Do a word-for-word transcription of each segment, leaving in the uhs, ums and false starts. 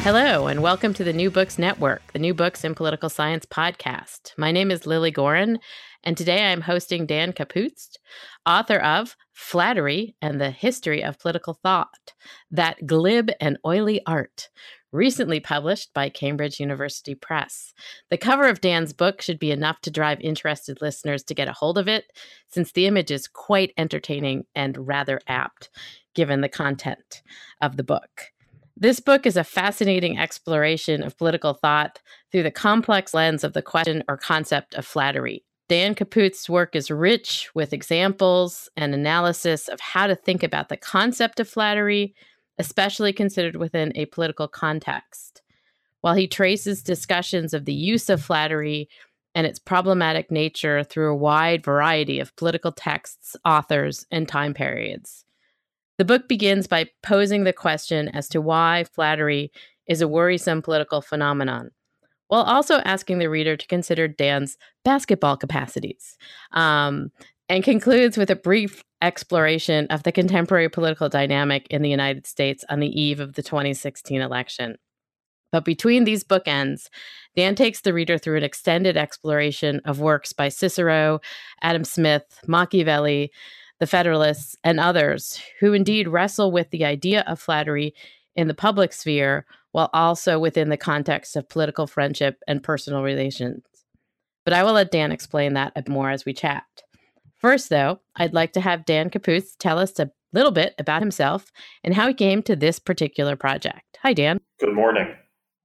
Hello, and welcome to the New Books Network, the New Books in Political Science podcast. My name is Lily Gorin, and today I'm hosting Dan Caputz, author of Flattery and the History of Political Thought, That Glib and Oily Art, recently published by Cambridge University Press. The cover of Dan's book should be enough to drive interested listeners to get a hold of it, since the image is quite entertaining and rather apt, given the content of the book. This book is a fascinating exploration of political thought through the complex lens of the question or concept of flattery. Dan Caputz's work is rich with examples and analysis of how to think about the concept of flattery, especially considered within a political context, while he traces discussions of the use of flattery and its problematic nature through a wide variety of political texts, authors, and time periods. The book begins by posing the question as to why flattery is a worrisome political phenomenon, while also asking the reader to consider Dan's basketball capacities, um, and concludes with a brief exploration of the contemporary political dynamic in the United States on the eve of the twenty sixteen election. But between these bookends, Dan takes the reader through an extended exploration of works by Cicero, Adam Smith, Machiavelli, the Federalists, and others who indeed wrestle with the idea of flattery in the public sphere while also within the context of political friendship and personal relations. But I will let Dan explain that a bit more as we chat. First, though, I'd like to have Dan Caputz tell us a little bit about himself and how he came to this particular project. Hi, Dan. Good morning.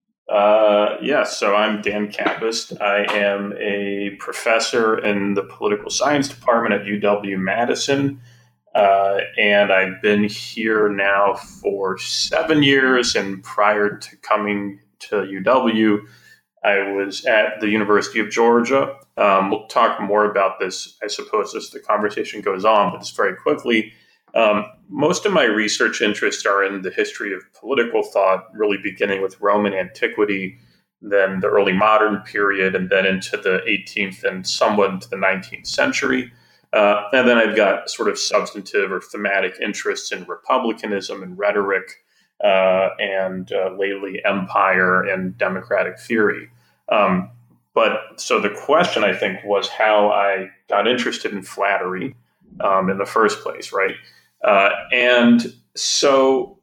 Uh, yes, so I'm Dan Caputz. I am a professor in the political science department at U W-Madison, uh, and I've been here now for seven years, and prior to coming to U W, I was at the University of Georgia. Um, we'll talk more about this, I suppose, as the conversation goes on, but just very quickly. Um, most of my research interests are in the history of political thought, really beginning with Roman antiquity, then the early modern period, and then into the eighteenth and somewhat into the nineteenth century. Uh, and then I've got sort of substantive or thematic interests in republicanism and rhetoric, uh, and uh, lately empire and democratic theory. Um, but so the question, I think, was how I got interested in flattery um, in the first place, right? Uh, and so,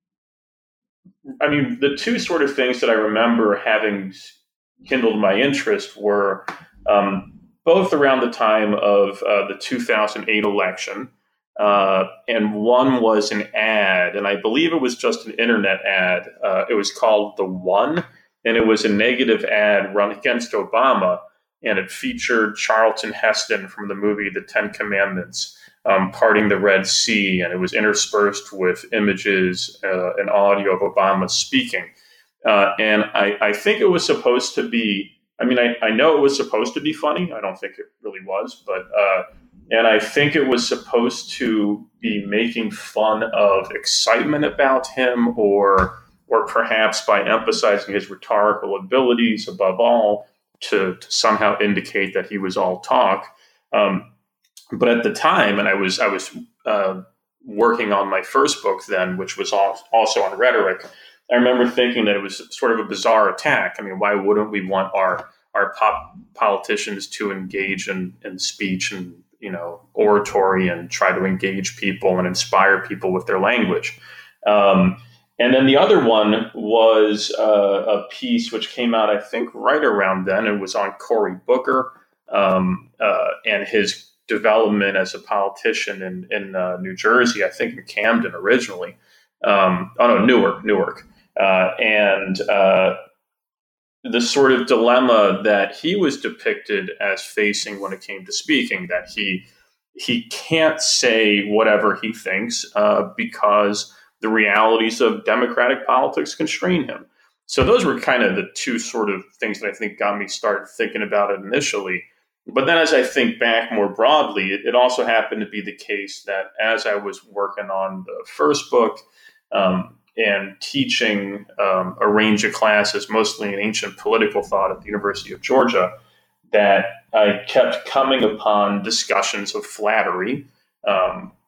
I mean, the two sort of things that I remember having kindled my interest were um, both around the time of uh, the two thousand eight election, uh, and one was an ad, and I believe it was just an internet ad. Uh, it was called The One, and it was a negative ad run against Obama, and it featured Charlton Heston from the movie The Ten Commandments, Um, parting the Red Sea, and it was interspersed with images uh, and audio of Obama speaking. Uh, and I, I think it was supposed to be, I mean, I, I know it was supposed to be funny. I don't think it really was, but, uh, and I think it was supposed to be making fun of excitement about him, or, or perhaps by emphasizing his rhetorical abilities above all to, to somehow indicate that he was all talk. Um, But at the time, and I was I was uh, working on my first book then, which was also on rhetoric, I remember thinking that it was sort of a bizarre attack. I mean, why wouldn't we want our our pop politicians to engage in, in speech and, you know, oratory and try to engage people and inspire people with their language? Um, and then the other one was uh, a piece which came out, I think, right around then. It was on Cory Booker um, uh, and his development as a politician in, in uh, New Jersey, I think in Camden originally. Um, oh, no, Newark, Newark. Uh, and uh, the sort of dilemma that he was depicted as facing when it came to speaking, that he he can't say whatever he thinks uh, because the realities of democratic politics constrain him. So those were kind of the two sort of things that I think got me started thinking about it initially. But then as I think back more broadly, it, it also happened to be the case that as I was working on the first book um, and teaching um, a range of classes, mostly in ancient political thought at the University of Georgia, that I kept coming upon discussions of flattery, um,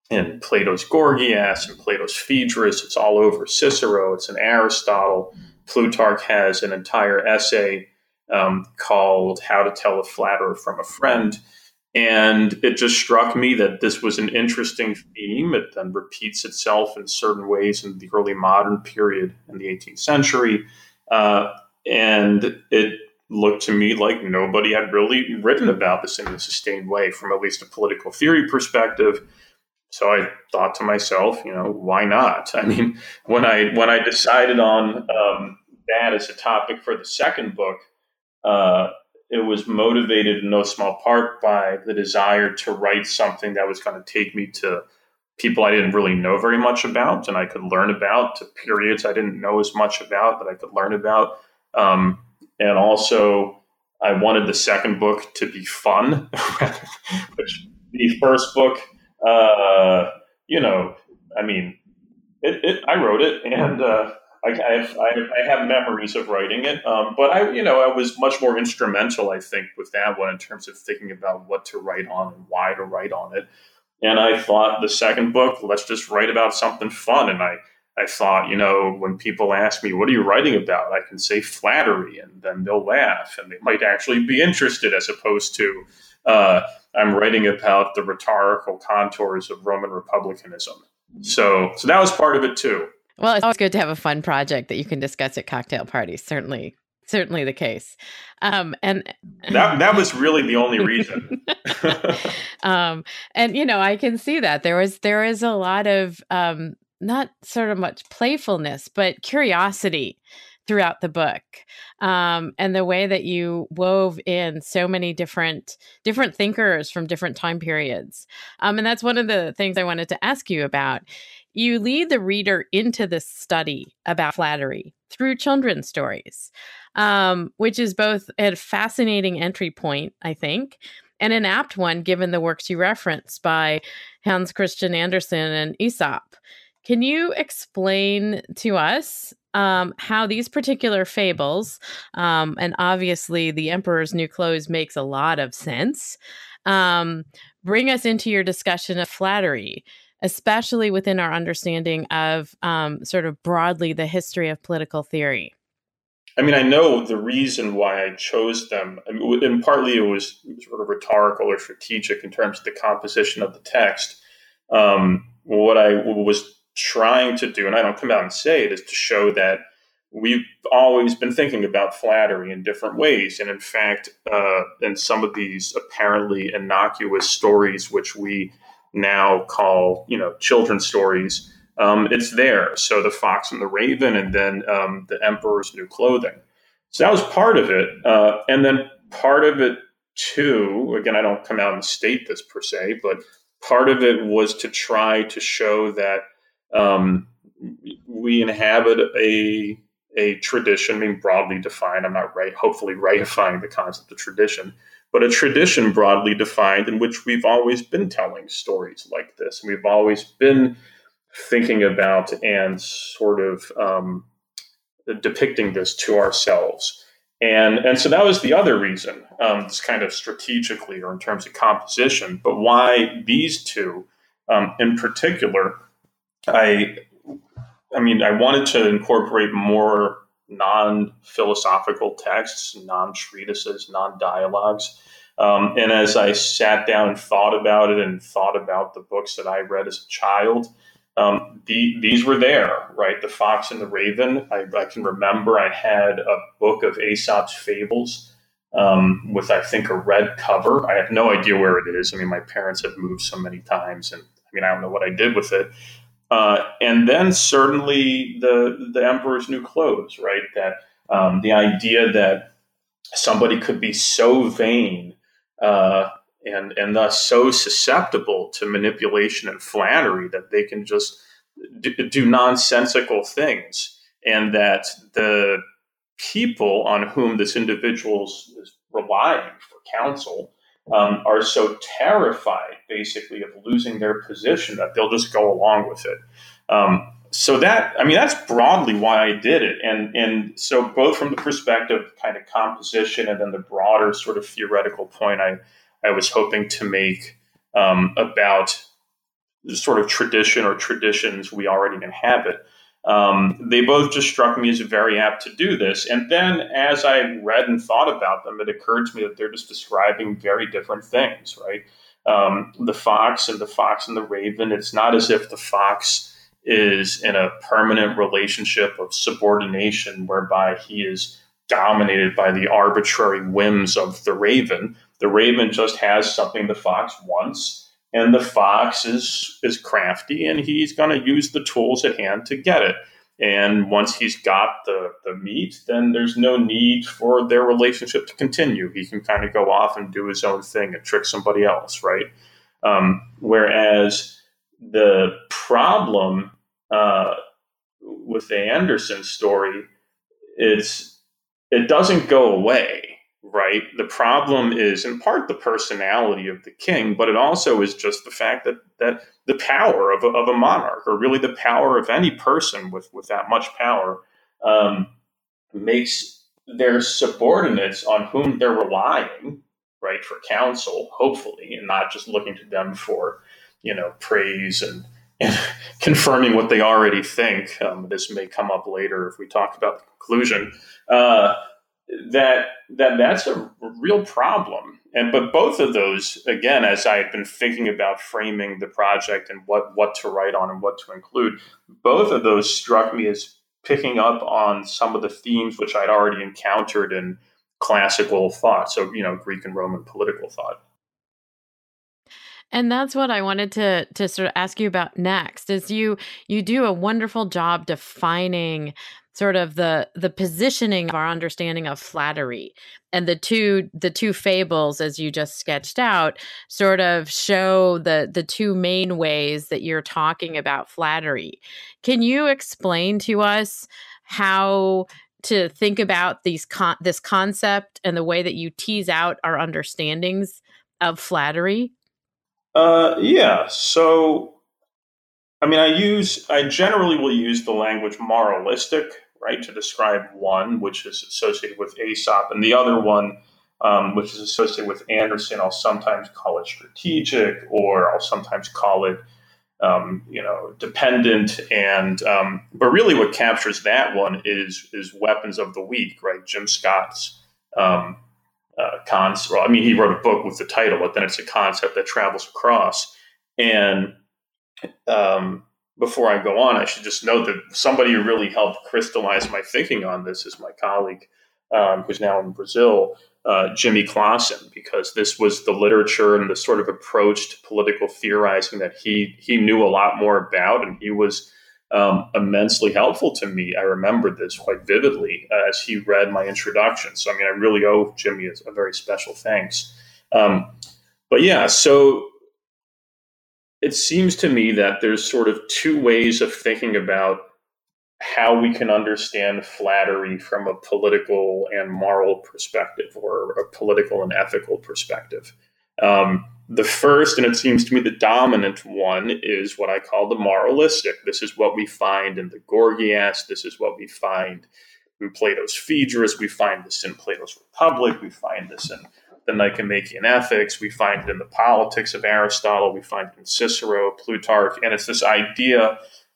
in Plato's Gorgias and Plato's Phaedrus. It's all over Cicero. It's in Aristotle. Plutarch has an entire essay um, called How to Tell a Flatterer from a Friend. And it just struck me that this was an interesting theme. It then repeats itself in certain ways in the early modern period in the eighteenth century. Uh, and it looked to me like nobody had really written about this in a sustained way from at least a political theory perspective. So I thought to myself, you know, why not? I mean, when I when I decided on um, that as a topic for the second book, uh, it was motivated in no small part by the desire to write something that was going to take me to people I didn't really know very much about and I could learn about, to periods I didn't know as much about that I could learn about. Um, and also, I wanted the second book to be fun, which the first book, uh, you know, I mean, it, it, I wrote it and uh, I, I, have, I, I have memories of writing it, um, but I, you know, I was much more instrumental, I think, with that one in terms of thinking about what to write on and why to write on it. And I thought the second book, let's just write about something fun. And I, I thought, you know, when people ask me, what are you writing about? I can say flattery, and then they'll laugh, and they might actually be interested, as opposed to uh, I'm writing about the rhetorical contours of Roman republicanism. So, so that was part of it too. Well, it's always good to have a fun project that you can discuss at cocktail parties. Certainly, certainly the case. Um, and that that was really the only reason. um, and you know, I can see that there was there is a lot of um, not sort of much playfulness, but curiosity throughout the book, um, and the way that you wove in so many different different thinkers from different time periods. Um, and that's one of the things I wanted to ask you about. You lead the reader into this study about flattery through children's stories, um, which is both a fascinating entry point, I think, and an apt one given the works you reference by Hans Christian Andersen and Aesop. Can you explain to us um, how these particular fables, um, and obviously The Emperor's New Clothes makes a lot of sense, um, bring us into your discussion of flattery, especially within our understanding of um, sort of broadly the history of political theory? I mean, I know the reason why I chose them, I mean, and partly it was sort of rhetorical or strategic in terms of the composition of the text. Um, what I was trying to do, and I don't come out and say it, is to show that we've always been thinking about flattery in different ways. And in fact, uh, in some of these apparently innocuous stories, which we now call, you know, children's stories, um, it's there. So The Fox and the Raven, and then um, The Emperor's New Clothing. So that was part of it. Uh, and then part of it, too, again, I don't come out and state this per se, but part of it was to try to show that um, we inhabit a a tradition, I mean, broadly defined. I'm not right, hopefully rigifying the concept of tradition, but a tradition broadly defined in which we've always been telling stories like this. And we've always been thinking about and sort of um, depicting this to ourselves. And, and so that was the other reason, um, this kind of strategically or in terms of composition, but why these two um, in particular, I I mean, I wanted to incorporate more non-philosophical texts, non-treatises, non-dialogues. Um, and as I sat down and thought about it and thought about the books that I read as a child, um, the, these were there, right? The Fox and the Raven. I, I can remember I had a book of Aesop's Fables um, with, I think, a red cover. I have no idea where it is. I mean, my parents have moved so many times, and I mean, I don't know what I did with it. Uh, and then certainly the the Emperor's New Clothes, right? That um, the idea that somebody could be so vain uh, and and thus so susceptible to manipulation and flattery that they can just do, do nonsensical things, and that the people on whom this individual is relying for counsel Um, are so terrified, basically, of losing their position that they'll just go along with it. Um, so that, I mean, that's broadly why I did it. And and so both from the perspective of kind of composition and then the broader sort of theoretical point I, I was hoping to make um, about sort of tradition or traditions we already inhabit. Um, they both just struck me as very apt to do this. And then as I read and thought about them, it occurred to me that they're just describing very different things, right? Um, the fox and the fox and the raven, it's not as if the fox is in a permanent relationship of subordination whereby he is dominated by the arbitrary whims of the raven. The raven just has something the fox wants, and the fox is is crafty, and he's going to use the tools at hand to get it. And once he's got the, the meat, then there's no need for their relationship to continue. He can kind of go off and do his own thing and trick somebody else, right? Um, whereas the problem uh, with the Andersen story, it's it doesn't go away, right? The problem is in part the personality of the king, but it also is just the fact that that the power of a, of a monarch, or really the power of any person with, with that much power, um, makes their subordinates on whom they're relying, right, for counsel, hopefully, and not just looking to them for, you know, praise and, and confirming what they already think. Um, this may come up later if we talk about the conclusion. Uh, that that that's a real problem. And but both of those, again, as I had been thinking about framing the project and what what to write on and what to include, both of those struck me as picking up on some of the themes which I'd already encountered in classical thought, so, you know, Greek and Roman political thought. And that's what I wanted to to sort of ask you about next. Is you you do a wonderful job defining sort of the the positioning of our understanding of flattery, and the two the two fables, as you just sketched out, sort of show the the two main ways that you're talking about flattery. Can you explain to us how to think about these con- this concept and the way that you tease out our understandings of flattery? Uh, yeah. So, I mean, I use, I generally will use the language moralistic, right, to describe one, which is associated with Aesop, and the other one, um, which is associated with Andersen. I'll sometimes call it strategic, or I'll sometimes call it, um, you know, dependent. And um, but really, what captures that one is is weapons of the weak, right? Jim Scott's. Um, Uh, cons- well, I mean, he wrote a book with the title, but then it's a concept that travels across. And um, before I go on, I should just note that somebody who really helped crystallize my thinking on this is my colleague, um, who's now in Brazil, uh, Jimmy Clausen, because this was the literature and the sort of approach to political theorizing that he he knew a lot more about, and he was Um, immensely helpful to me. I remember this quite vividly uh, as he read my introduction. So, I mean, I really owe Jimmy a, a very special thanks. Um, but yeah, so it seems to me that there's sort of two ways of thinking about how we can understand flattery from a political and moral perspective, or a political and ethical perspective. Um, the first, and it seems to me the dominant one, is what I call the moralistic. This is what we find in the Gorgias. This is what we find in Plato's Phaedrus. We find this in Plato's Republic. We find this in the Nicomachean Ethics. We find it in the Politics of Aristotle. We find it in Cicero, Plutarch. And it's this idea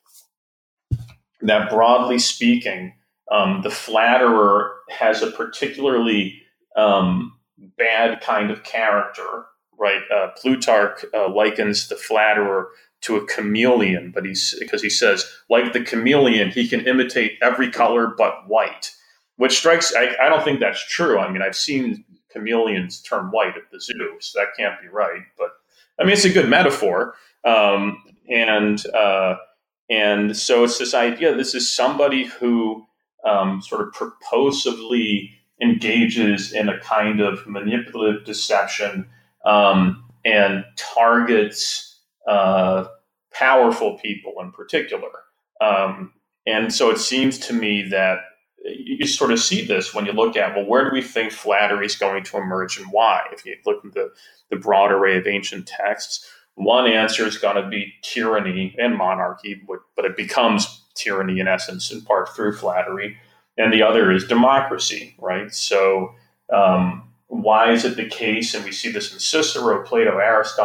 that, broadly speaking, um, the flatterer has a particularly um, bad kind of character, right? Uh, Plutarch uh, likens the flatterer to a chameleon, but he's because he says, like the chameleon, he can imitate every color but white, which strikes, I, I don't think that's true. I mean, I've seen chameleons turn white at the zoo, so that can't be right. But I mean, it's a good metaphor. Um, and, uh, and so it's this idea, this is somebody who um, sort of purposively engages in a kind of manipulative deception, Um, and targets uh, powerful people in particular. Um, and so it seems to me that you sort of see this when you look at, well, where do we think flattery is going to emerge and why? If you look at the, the broad array of ancient texts, one answer is going to be tyranny and monarchy, but, but it becomes tyranny in essence, in part through flattery. And the other is democracy, right? So, um, why is it the case, and we see this in Cicero, Plato, Aristotle,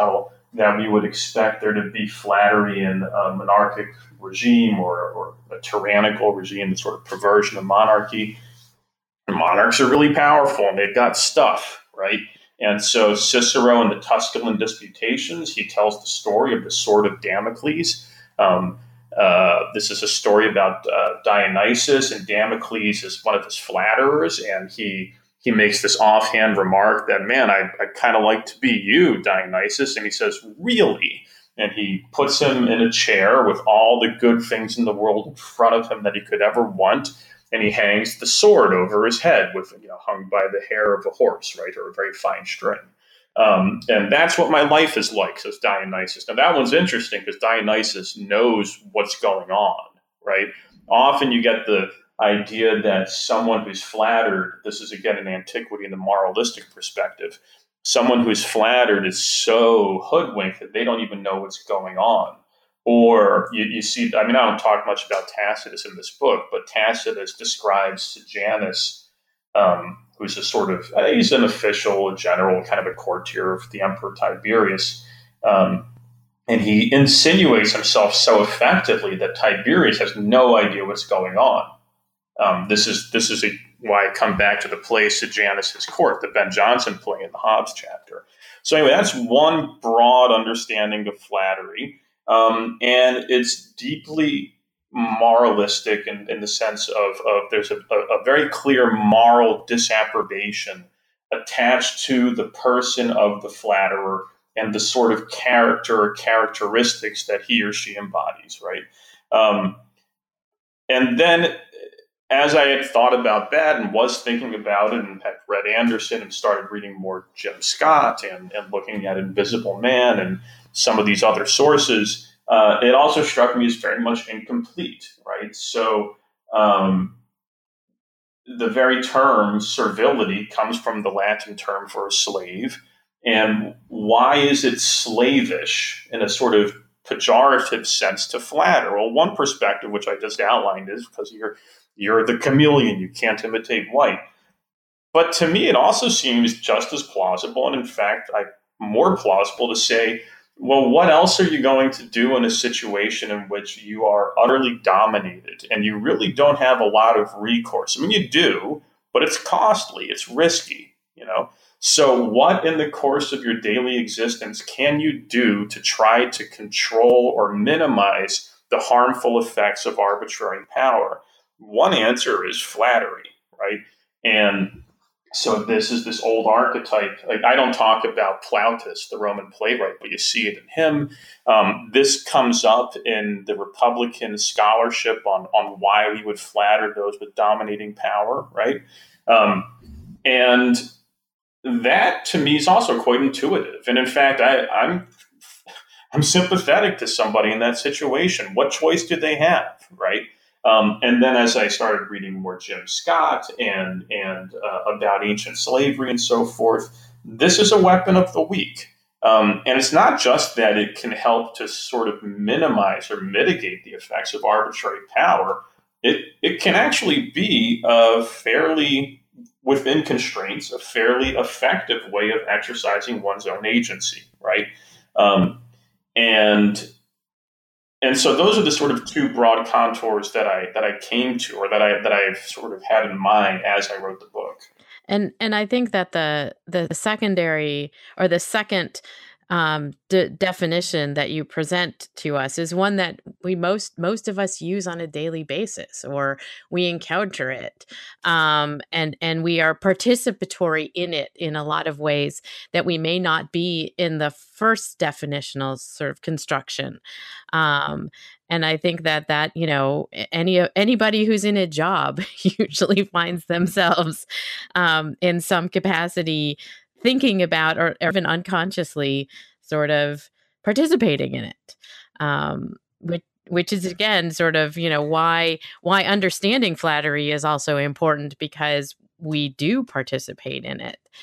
that we would expect there to be flattery in a monarchic regime or, or a tyrannical regime, the sort of perversion of monarchy. And monarchs are really powerful and they've got stuff, right? And so Cicero in the Tusculan Disputations, he tells the story of the sword of Damocles. Um, uh, this is a story about uh, Dionysus, and Damocles is one of his flatterers, and he he makes this offhand remark that, man, I, I kind of like to be you, Dionysus. And he says, really? And he puts him in a chair with all the good things in the world in front of him that he could ever want. And he hangs the sword over his head, with, you know, hung by the hair of a horse, right, or a very fine string. Um, and that's what my life is like, says Dionysus. Now, that one's interesting because Dionysus knows what's going on, right? Often you get the idea that someone who's flattered, this is again in antiquity in the moralistic perspective, someone who's flattered is so hoodwinked that they don't even know what's going on. Or you, you see, I mean, I don't talk much about Tacitus in this book, but Tacitus describes Sejanus, um, who's a sort of, uh, he's an official, a general, kind of a courtier of the Emperor Tiberius. Um, and he insinuates himself so effectively that Tiberius has no idea what's going on. Um, this is this is a, why I come back to the play Sejanus' Court, the Ben Jonson play in the Hobbes chapter. So anyway, that's one broad understanding of flattery. Um, and it's deeply moralistic in, in the sense of, of there's a, a very clear moral disapprobation attached to the person of the flatterer and the sort of character or characteristics that he or she embodies, right? Um, and then as I had thought about that and was thinking about it and had read Anderson and started reading more Jim Scott and, and looking at Invisible Man and some of these other sources, uh, it also struck me as very much incomplete, right? So um, the very term servility comes from the Latin term for a slave. And why is it slavish in a sort of pejorative sense to flatter? Well, one perspective, which I just outlined, is because you're You're the chameleon. You can't imitate white. But to me, it also seems just as plausible, and in fact, I, more plausible to say, well, what else are you going to do in a situation in which you are utterly dominated and you really don't have a lot of recourse? I mean, you do, but it's costly. It's risky, you know? So what in the course of your daily existence can you do to try to control or minimize the harmful effects of arbitrary power? One answer is flattery, right? And so this is this old archetype. Like, I don't talk about Plautus, the Roman playwright, but you see it in him. Um, this comes up in the Republican scholarship on, on why we would flatter those with dominating power, right? Um, and that, to me, is also quite intuitive. And in fact, I, I'm I'm sympathetic to somebody in that situation. What choice do they have, right? Um, and then as I started reading more Jim Scott and and uh, about ancient slavery and so forth, this is a weapon of the weak. Um, and it's not just that it can help to sort of minimize or mitigate the effects of arbitrary power. It, it can actually be a fairly, within constraints, a fairly effective way of exercising one's own agency, right? Um, and And so those are the sort of two broad contours that I that I came to, or that I that I've sort of had in mind as I wrote the book. And and I think that the the secondary or the second um, de- definition that you present to us is one that we most most of us use on a daily basis, or we encounter it, um, and and we are participatory in it in a lot of ways that we may not be in the first definitional sort of construction. Um, and I think that that, you know, any anybody who's in a job usually finds themselves um, in some capacity thinking about, or, or even unconsciously sort of participating in it, um, which, which is, again, sort of, you know, why why understanding flattery is also important, because we do participate in it.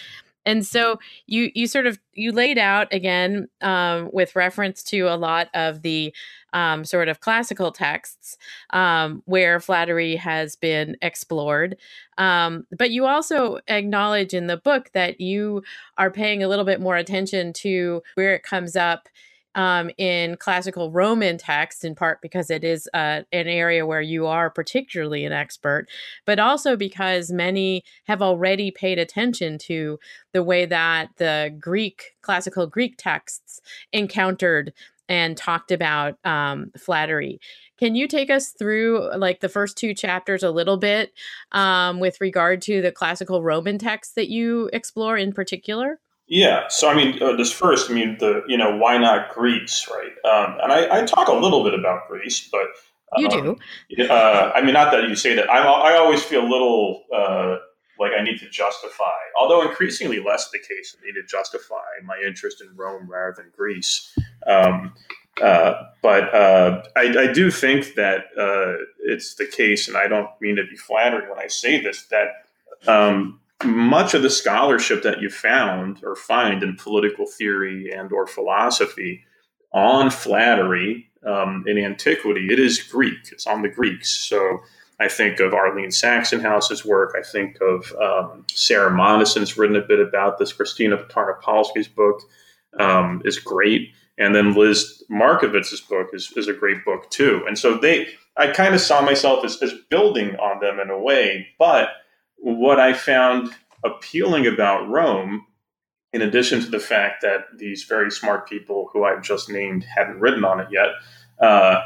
And so you you sort of you laid out again um, with reference to a lot of the um, sort of classical texts um, where flattery has been explored. Um, but you also acknowledge in the book that you are paying a little bit more attention to where it comes up um, in classical Roman texts, in part because it is uh, an area where you are particularly an expert, but also because many have already paid attention to the way that the Greek, classical Greek texts encountered and talked about um, flattery. Can you take us through like the first two chapters a little bit um, with regard to the classical Roman texts that you explore in particular? Yeah. So, I mean, uh, this first, I mean, the, you know, why not Greece, right? Um, and I, I talk a little bit about Greece, but, You um, do. uh, I mean, not that you say that. I, I always feel a little uh, like I need to justify, although increasingly less the case, I need to justify my interest in Rome rather than Greece. Um, uh, but uh, I, I do think that uh, it's the case, and I don't mean to be flattering when I say this, that um, much of the scholarship that you found or find in political theory and or philosophy on flattery um, in antiquity, it is Greek. It's on the Greeks. So I think of Arlene Saxonhouse's work. I think of um, Sarah Monison's written a bit about this. Christina Tarnopolsky's book um, is great. And then Liz Markovitz's book is, is a great book too. And so they, I kind of saw myself as, as building on them in a way. But what I found appealing about Rome, in addition to the fact that these very smart people who I've just named hadn't written on it yet, uh,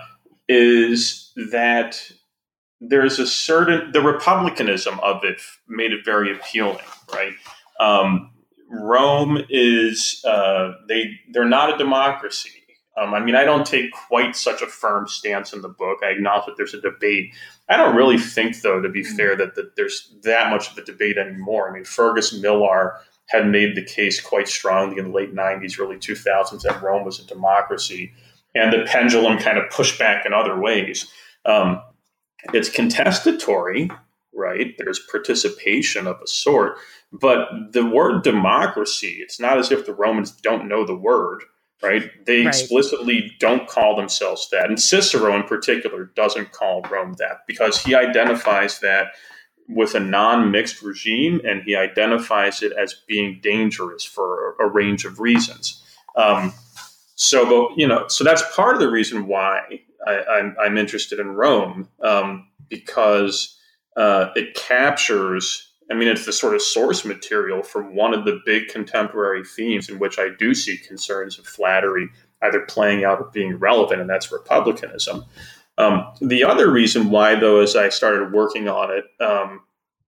is that there's a certain, the republicanism of it made it very appealing, right? Um, Rome is, uh, they, they're not a democracy. Um, I mean, I don't take quite such a firm stance in the book. I acknowledge that there's a debate. I don't really think, though, to be fair, that, that there's that much of a debate anymore. I mean, Fergus Millar had made the case quite strongly in the late nineties, early two thousands that Rome was a democracy, and the pendulum kind of pushed back in other ways. Um, it's contestatory, right? There's participation of a sort, but the word democracy, it's not as if the Romans don't know the word, right? They Right. explicitly don't call themselves that. And Cicero in particular doesn't call Rome that because he identifies that with a non-mixed regime, and he identifies it as being dangerous for a, a range of reasons. Um, so, you know, so that's part of the reason why I, I'm, I'm interested in Rome, um, because uh, it captures, I mean, it's the sort of source material from one of the big contemporary themes in which I do see concerns of flattery either playing out or being relevant, and that's republicanism. Um, the other reason why, though, as I started working on it, um,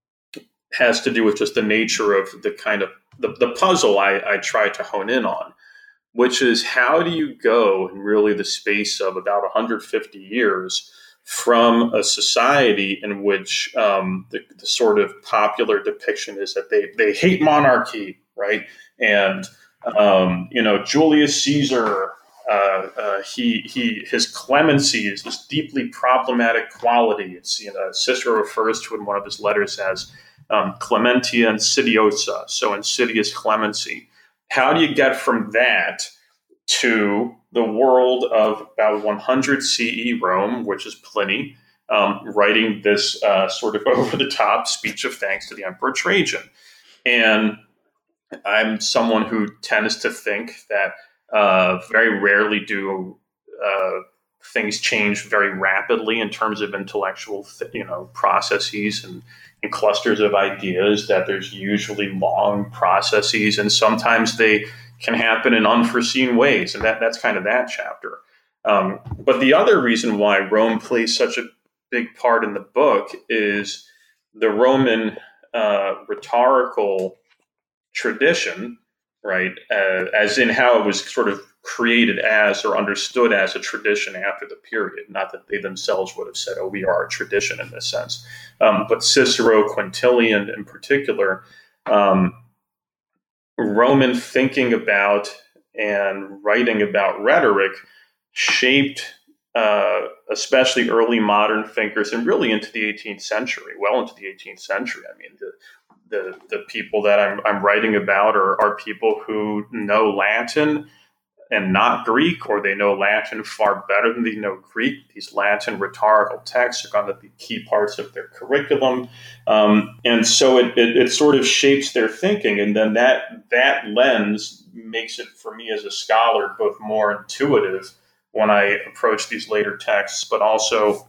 has to do with just the nature of the kind of the, the puzzle I, I try to hone in on, which is how do you go in really the space of about one hundred fifty years from a society in which um, the, the sort of popular depiction is that they, they hate monarchy, right? And, um, you know, Julius Caesar, uh, uh, he, he, his clemency is this deeply problematic quality. It's, you know, Cicero refers to in one of his letters as um, clementia insidiosa, so insidious clemency. How do you get from that to the world of about one hundred C E Rome, which is Pliny, um, writing this uh, sort of over-the-top speech of thanks to the Emperor Trajan? And I'm someone who tends to think that uh, very rarely do uh, things change very rapidly in terms of intellectual, th- you know, processes and, and clusters of ideas, that there's usually long processes, and sometimes they can happen in unforeseen ways. And that, that's kind of that chapter. Um, but the other reason why Rome plays such a big part in the book is the Roman uh, rhetorical tradition, right? Uh, as in how it was sort of created as or understood as a tradition after the period. Not that they themselves would have said, oh, we are a tradition in this sense. Um, but Cicero, Quintilian in particular, um, Roman thinking about and writing about rhetoric shaped uh, especially early modern thinkers and really into the eighteenth century, well into the eighteenth century. I mean, the, the the people that I'm I'm writing about are are people who know Latin and not Greek, or they know Latin far better than they know Greek. These Latin rhetorical texts are going to be key parts of their curriculum. Um, and so it, it, it sort of shapes their thinking. And then that that lens makes it, for me as a scholar, both more intuitive when I approach these later texts, but also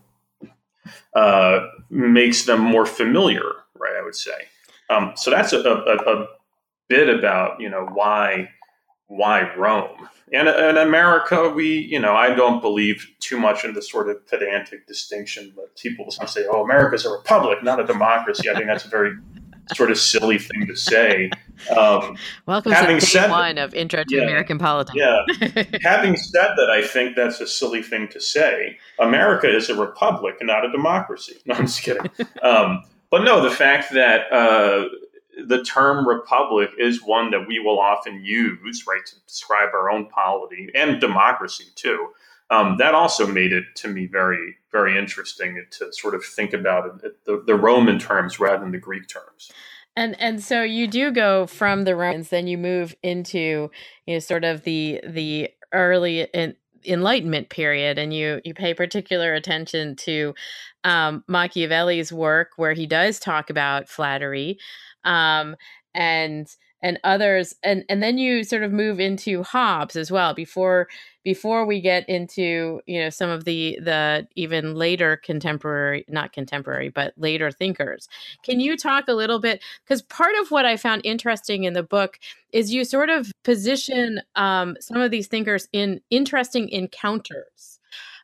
uh, makes them more familiar, right, I would say. Um, so that's a, a, a bit about, you know, why why Rome. And in America, we, you know, I don't believe too much in the sort of pedantic distinction, but people say, oh, America's a republic, not a democracy. I think that's a very sort of silly thing to say. Um, Welcome to day one of Intro to yeah, American Politics. Yeah. Having said that, I think that's a silly thing to say. America is a republic and not a democracy. No, I'm just kidding. Um, but no, the fact that uh, the term republic is one that we will often use, right, to describe our own polity and democracy too. Um, that also made it to me very, very interesting to sort of think about it, the, the Roman terms rather than the Greek terms. And and so you do go from the Romans, then you move into, you know, sort of the the early in, Enlightenment period, and you you pay particular attention to um, Machiavelli's work, where he does talk about flattery. Um, and and others, and and then you sort of move into Hobbes as well before before we get into, you know, some of the the even later contemporary, not contemporary, but later thinkers. Can you talk a little bit, because part of what I found interesting in the book is you sort of position um, some of these thinkers in interesting encounters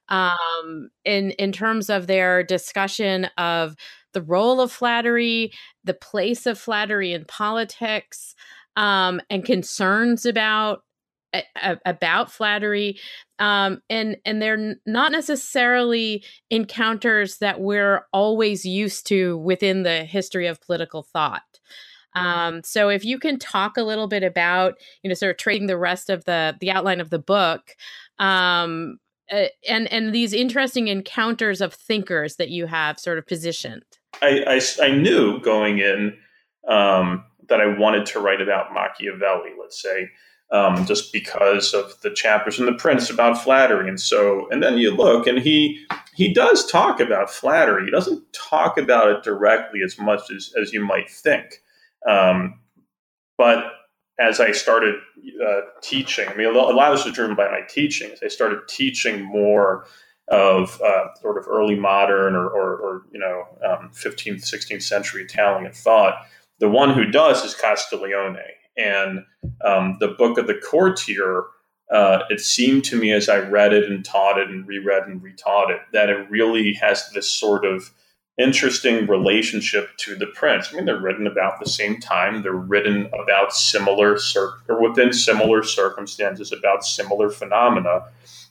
um, in in terms of their discussion of the role of flattery, the place of flattery in politics, um, and concerns about a, about flattery, um, and and they're not necessarily encounters that we're always used to within the history of political thought. Um, so if you can talk a little bit about, you know, sort of trading the rest of the the outline of the book. Um, Uh, and and these interesting encounters of thinkers that you have sort of positioned. I, I, I knew going in um, that I wanted to write about Machiavelli, let's say, um, just because of the chapters in The Prince about flattery. And so, and then you look, and he he does talk about flattery. He doesn't talk about it directly as much as, as you might think. Um, but as I started uh, teaching, I mean, a lot of this was driven by my teaching. As I started teaching more of uh, sort of early modern or, or, or you know, um, fifteenth, sixteenth century Italian thought, the one who does is Castiglione. And um, the Book of the Courtier, uh, it seemed to me as I read it and taught it and reread and retaught it, that it really has this sort of interesting relationship to the Prince. I mean, they're written about the same time. They're written about similar cir- or within similar circumstances, about similar phenomena,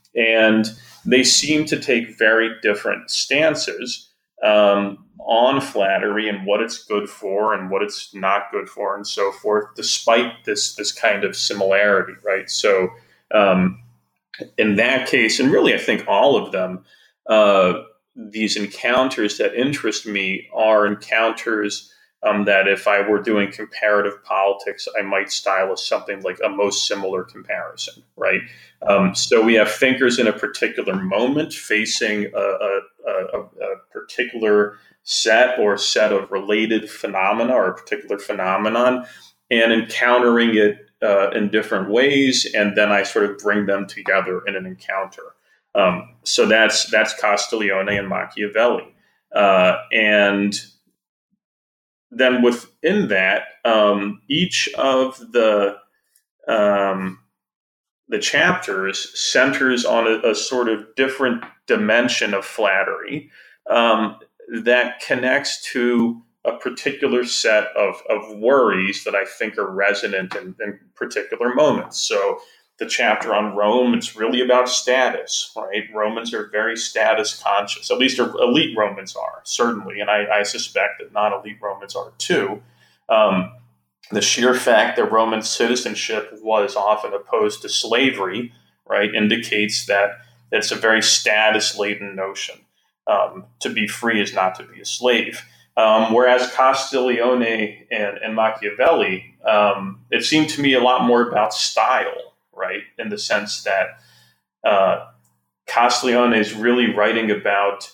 and they seem to take very different stances um, on flattery and what it's good for and what it's not good for, and so forth. Despite this this kind of similarity, right? So, um, in that case, and really, I think all of them. Uh, These encounters that interest me are encounters um, that if I were doing comparative politics, I might style as something like a most similar comparison, right? Um, so we have thinkers in a particular moment facing a, a, a, a particular set or set of related phenomena or a particular phenomenon and encountering it uh, in different ways. And then I sort of bring them together in an encounter. Um, so that's that's Castiglione and Machiavelli, uh, and then within that, um, each of the um, the chapters centers on a, a sort of different dimension of flattery um, that connects to a particular set of, of worries that I think are resonant in, in particular moments. So the chapter on Rome, it's really about status, right? Romans are very status conscious, at least elite Romans are, certainly. And I, I suspect that non-elite Romans are too. Um, the sheer fact that Roman citizenship was often opposed to slavery, right, indicates that it's a very status-laden notion. Um, to be free is not to be a slave. Um, whereas Castiglione and, and Machiavelli, um, it seemed to me a lot more about style, right? In the sense that uh, Castiglione is really writing about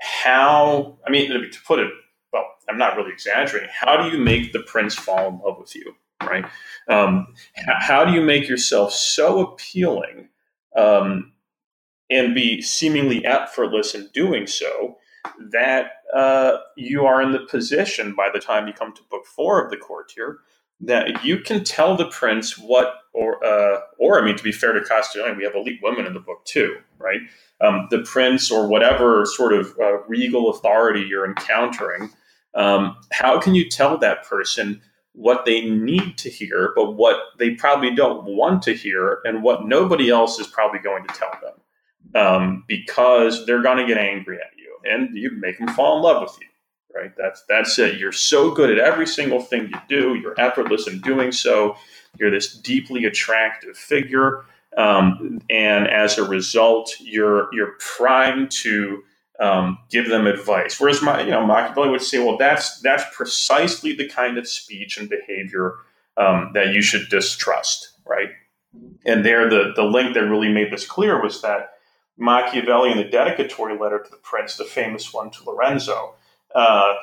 how, I mean, to put it, well, I'm not really exaggerating. How do you make the prince fall in love with you, right? Um, h- how do you make yourself so appealing um, and be seemingly effortless in doing so that uh, you are in the position by the time you come to book four of the Courtier that you can tell the prince what, or, uh, or I mean, to be fair to Castiglione, we have elite women in the book too, right? Um, the prince or whatever sort of uh, regal authority you're encountering, um, how can you tell that person what they need to hear, but what they probably don't want to hear, and what nobody else is probably going to tell them? Um, because they're going to get angry at you, and you make them fall in love with you, right? That's that's it. You're so good at every single thing you do. You're effortless in doing so. You're this deeply attractive figure, um, and as a result, you're you're primed to um, give them advice. Whereas, my, you know, Machiavelli would say, well, that's that's precisely the kind of speech and behavior um, that you should distrust, right? And there, the the link that really made this clear was that Machiavelli in the dedicatory letter to the prince, the famous one to Lorenzo, uh,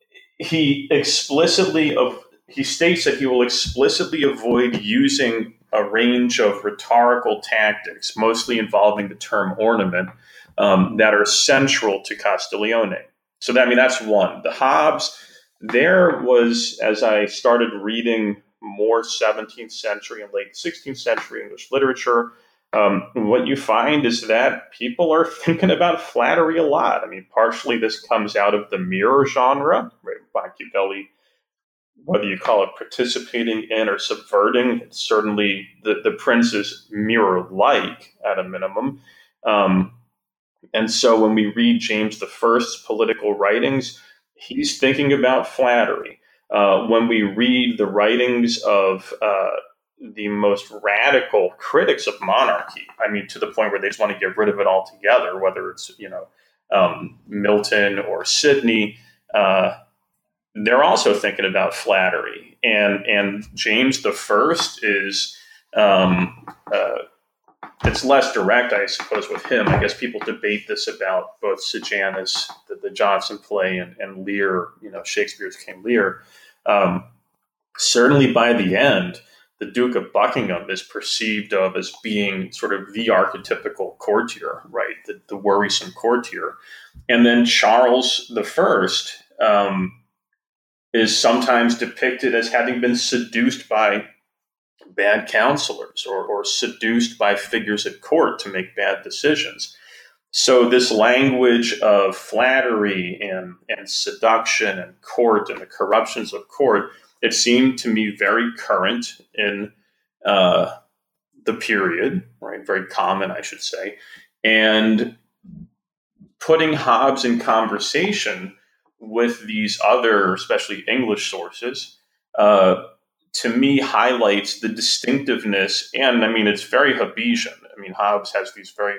he explicitly of he states that he will explicitly avoid using a range of rhetorical tactics, mostly involving the term ornament, um, that are central to Castiglione. So that, I mean, that's one. The Hobbes, there was, as I started reading more seventeenth century and late sixteenth century English literature, Um, what you find is that people are thinking about flattery a lot. I mean, partially this comes out of the mirror genre, right? Machiavelli, whether you call it participating in or subverting, it's certainly the, the prince is mirror-like at a minimum. Um, and so when we read James the First's political writings, he's thinking about flattery. Uh, when we read the writings of uh, the most radical critics of monarchy, I mean, to the point where they just want to get rid of it altogether, whether it's, you know, um, Milton or Sidney, uh, they're also thinking about flattery. And and James the First is, um, uh, it's less direct, I suppose, with him. I guess people debate this about both Sejanus, the, the Johnson play, and, and Lear, you know, Shakespeare's King Lear. Um, certainly by the end, the Duke of Buckingham is perceived of as being sort of the archetypical courtier, right? The, the worrisome courtier. And then Charles the First um, is sometimes depicted as having been seduced by bad counselors or, or seduced by figures at court to make bad decisions. So this language of flattery and, and seduction and court and the corruptions of court, it seemed to me very current in uh, the period, right? Very common, I should say. And putting Hobbes in conversation with these other, especially English sources, uh, to me highlights the distinctiveness. And I mean, it's very Hobbesian. I mean, Hobbes has these very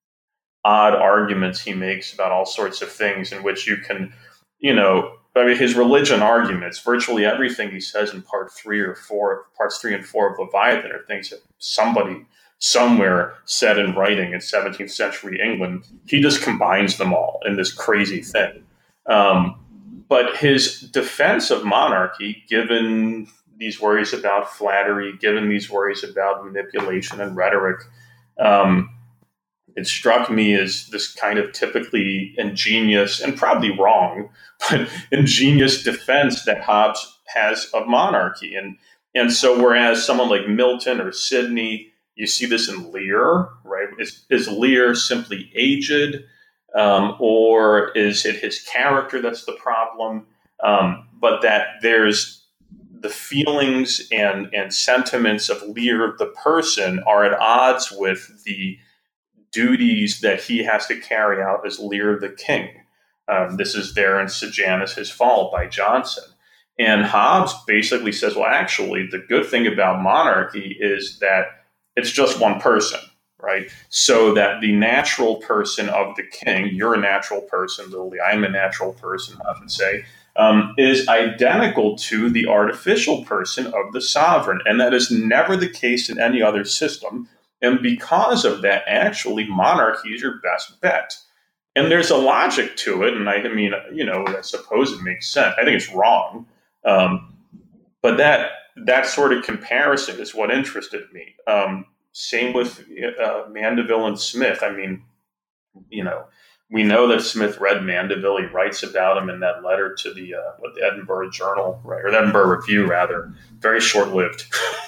odd arguments he makes about all sorts of things in which you can, you know, I mean, his religion arguments, virtually everything he says in part three or four, parts three and four of Leviathan are things that somebody somewhere said in writing in seventeenth century England. He just combines them all in this crazy thing. Um, but his defense of monarchy, given these worries about flattery, given these worries about manipulation and rhetoric, um, it struck me as this kind of typically ingenious and probably wrong, but ingenious defense that Hobbes has of monarchy. And, and so whereas someone like Milton or Sidney, you see this in Lear, right? Is, is Lear simply aged, um, or is it his character that's the problem? Um, but that there's the feelings and, and sentiments of Lear, the person, are at odds with the duties that he has to carry out as Lear the king. Um, this is there in Sejanus, His Fall by Johnson. And Hobbes basically says, well, actually, the good thing about monarchy is that it's just one person, right? So that the natural person of the king, you're a natural person, Lily, I'm a natural person, I often say, um, is identical to the artificial person of the sovereign. And that is never the case in any other system. And because of that, actually, monarchy is your best bet. And there's a logic to it. And I, I mean, you know, I suppose it makes sense. I think it's wrong. Um, but that that sort of comparison is what interested me. Um, same with uh, Mandeville and Smith. I mean, you know, we know that Smith read Mandeville. He writes about him in that letter to the, uh, what, the Edinburgh Journal, right, or the Edinburgh Review, rather. Very short-lived.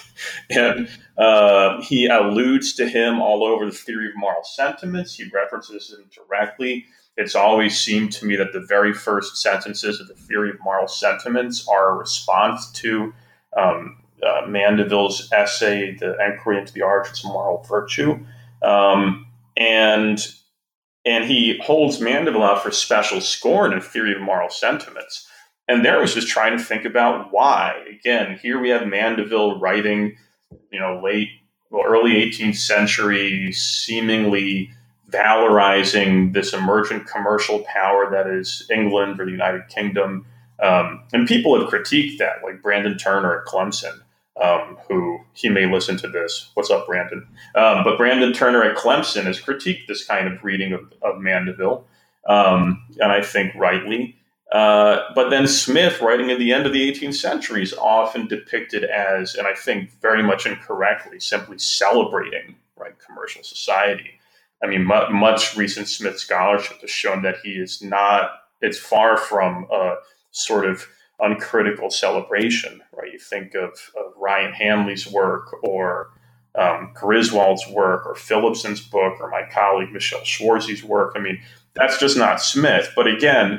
And uh, he alludes to him all over the theory of moral sentiments. He references him directly. It's always seemed to me that the very first sentences of the theory of moral sentiments are a response to um, uh, Mandeville's essay, The Enquiry into the Origins of Moral Virtue. Um, and and he holds Mandeville out for special scorn in Theory of Moral Sentiments. And there was just trying to think about why. Again, here we have Mandeville writing, you know, late, well, early eighteenth century, seemingly valorizing this emergent commercial power that is England or the United Kingdom. Um, and people have critiqued that, like Brandon Turner at Clemson, um, who he may listen to this. What's up, Brandon? Um, but Brandon Turner at Clemson has critiqued this kind of reading of, of Mandeville, um, and I think rightly. Uh, but then Smith, writing at the end of the eighteenth century, is often depicted as, and I think very much incorrectly, simply celebrating, right, commercial society. I mean, mu- much recent Smith scholarship has shown that he is not, it's far from a sort of uncritical celebration, right? You think of, of Ryan Hanley's work, or um, Griswold's work, or Phillipson's book, or my colleague Michelle Schwarze's work. I mean, that's just not Smith. But again,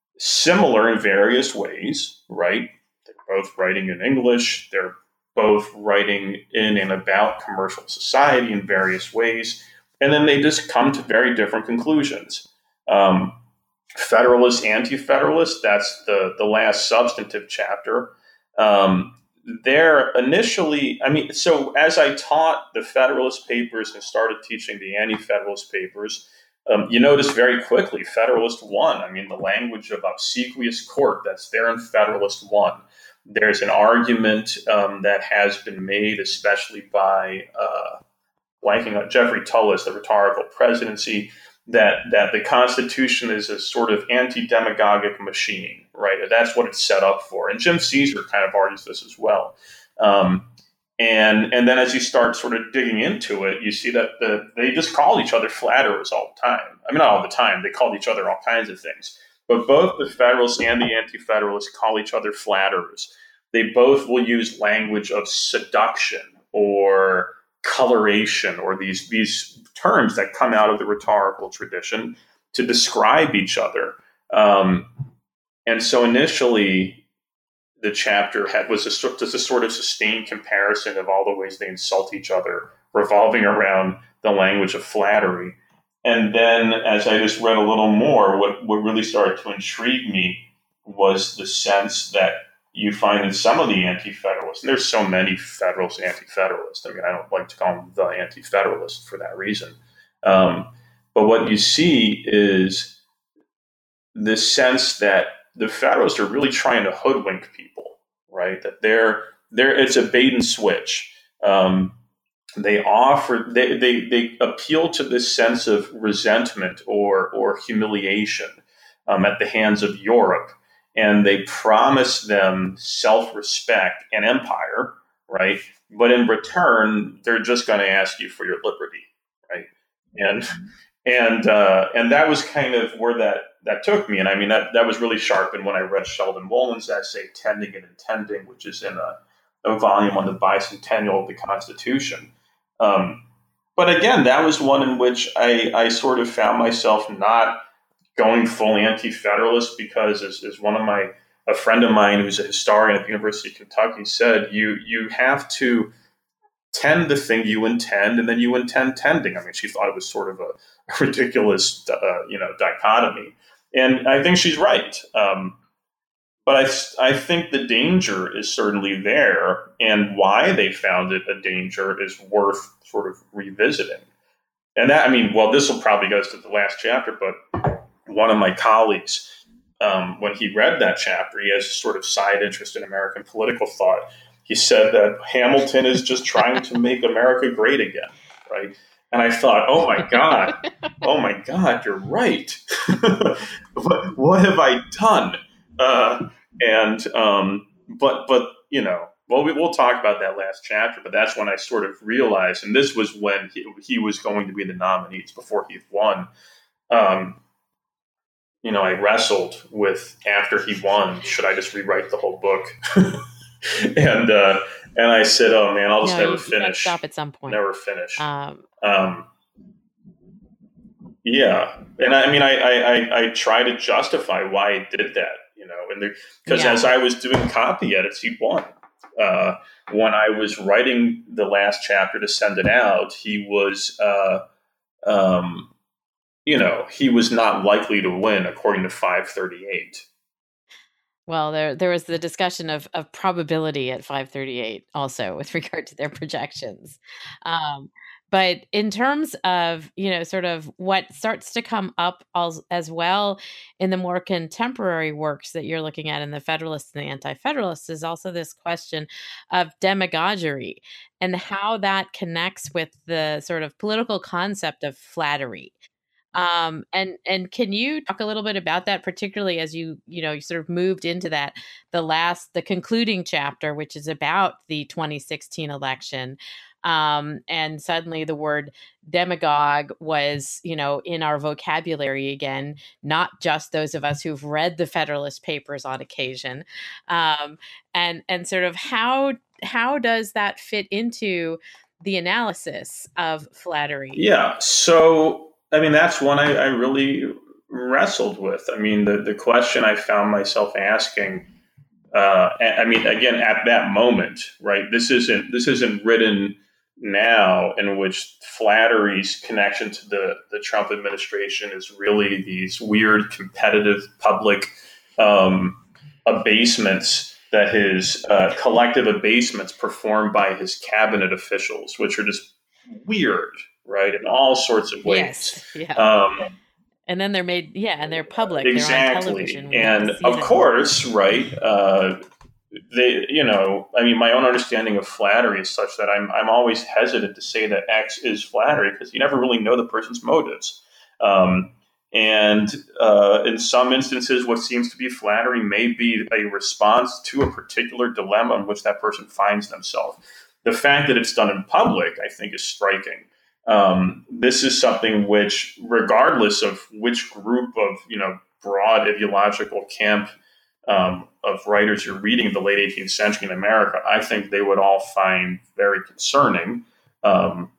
similar in various ways, right? They're both writing in English. They're both writing in and about commercial society in various ways. And then they just come to very different conclusions. Um, Federalist, anti-Federalist, that's the, the last substantive chapter. Um, there initially, I mean, so as I taught the Federalist papers and started teaching the anti-Federalist papers, um, you notice very quickly Federalist one. I mean, the language of obsequious court, that's there in Federalist one. There's an argument um, that has been made, especially by uh, blanking on Jeffrey Tullis, the rhetorical presidency, that that the Constitution is a sort of anti-demagogic machine, right? That's what it's set up for. And Jim Caesar kind of argues this as well. Um, and and then as you start sort of digging into it, you see that the, they just call each other flatterers all the time. I mean, not all the time. They called each other all kinds of things. But both the Federalists and the Anti-Federalists call each other flatterers. They both will use language of seduction or coloration, or these these terms that come out of the rhetorical tradition to describe each other. Um, and so initially, the chapter had was a, just a sort of sustained comparison of all the ways they insult each other, revolving around the language of flattery. And then as I just read a little more, what, what really started to intrigue me was the sense that you find in some of the anti-federalists, and there's so many Federalists, anti-federalists. I mean, I don't like to call them the anti-federalists for that reason. Um, but what you see is the sense that the Federalists are really trying to hoodwink people, right? That they're they're it's a bait and switch. Um, they offer they, they they appeal to this sense of resentment or or humiliation um, at the hands of Europe. And they promise them self-respect and empire, right? But in return, they're just going to ask you for your liberty, right? And and uh, and that was kind of where that that took me. And I mean, that that was really sharpened when I read Sheldon Wollin's essay, Tending and Intending, which is in a, a volume on the bicentennial of the Constitution. Um, but again, that was one in which I, I sort of found myself not going full anti-federalist, because as, as one of my, a friend of mine who's a historian at the University of Kentucky said, you you have to tend the thing you intend, and then you intend tending. I mean, she thought it was sort of a ridiculous, uh, you know, dichotomy. And I think she's right. Um, but I, I think the danger is certainly there, and why they found it a danger is worth sort of revisiting. And that, I mean, well, this will probably go to the last chapter, but one of my colleagues um, when he read that chapter, he has a sort of side interest in American political thought. He said that Hamilton is just trying to make America great again, right? And I thought, oh my God, oh my God, you're right. what, what have I done? Uh, and um, but but you know, well, we, we'll talk about that last chapter. But that's when I sort of realized, and this was when he, he was going to be the nominee. It's before he won. Um, you know, I wrestled with after he won. Should I just rewrite the whole book? and uh, and I said, oh man, I'll just no, never you, finish. You stop at some point. Never finish. Um, um, yeah, and I, I mean, I, I I try to justify why I did that. You know, and because yeah. as I was doing copy edits, he won. Uh, when I was writing the last chapter to send it out, he was, uh, um, you know, he was not likely to win according to five thirty-eight. Well, there there was the discussion of of probability at five thirty-eight also with regard to their projections. Um, but in terms of, you know, sort of what starts to come up as, as well in the more contemporary works that you're looking at in the Federalists and the Anti-Federalists is also this question of demagoguery and how that connects with the sort of political concept of flattery. Um, and and can you talk a little bit about that, particularly as you you know you sort of moved into that the last the concluding chapter, which is about the twenty sixteen election, um, and suddenly the word demagogue was you know in our vocabulary again, not just those of us who've read the Federalist Papers on occasion, um, and and sort of how how does that fit into the analysis of flattery? Yeah, so. I mean, that's one I, I really wrestled with. I mean, the, the question I found myself asking, uh, I mean, again, at that moment, right? This isn't this isn't written now, in which flattery's connection to the, the Trump administration is really these weird competitive public um, abasements that his uh, collective abasements performed by his cabinet officials, which are just weird. Right, in all sorts of ways. Yes, yeah. Um, and then they're made, yeah, and they're public. Exactly, they're on television. And of course, right, uh, they, you know, I mean, my own understanding of flattery is such that I'm I'm always hesitant to say that X is flattery because you never really know the person's motives. Um, and uh, in some instances, what seems to be flattery may be a response to a particular dilemma in which that person finds themselves. The fact that it's done in public, I think, is striking. Um, this is something which, regardless of which group of, you know, broad ideological camp um, of writers you're reading the late eighteenth century in America, I think they would all find very concerning. Um,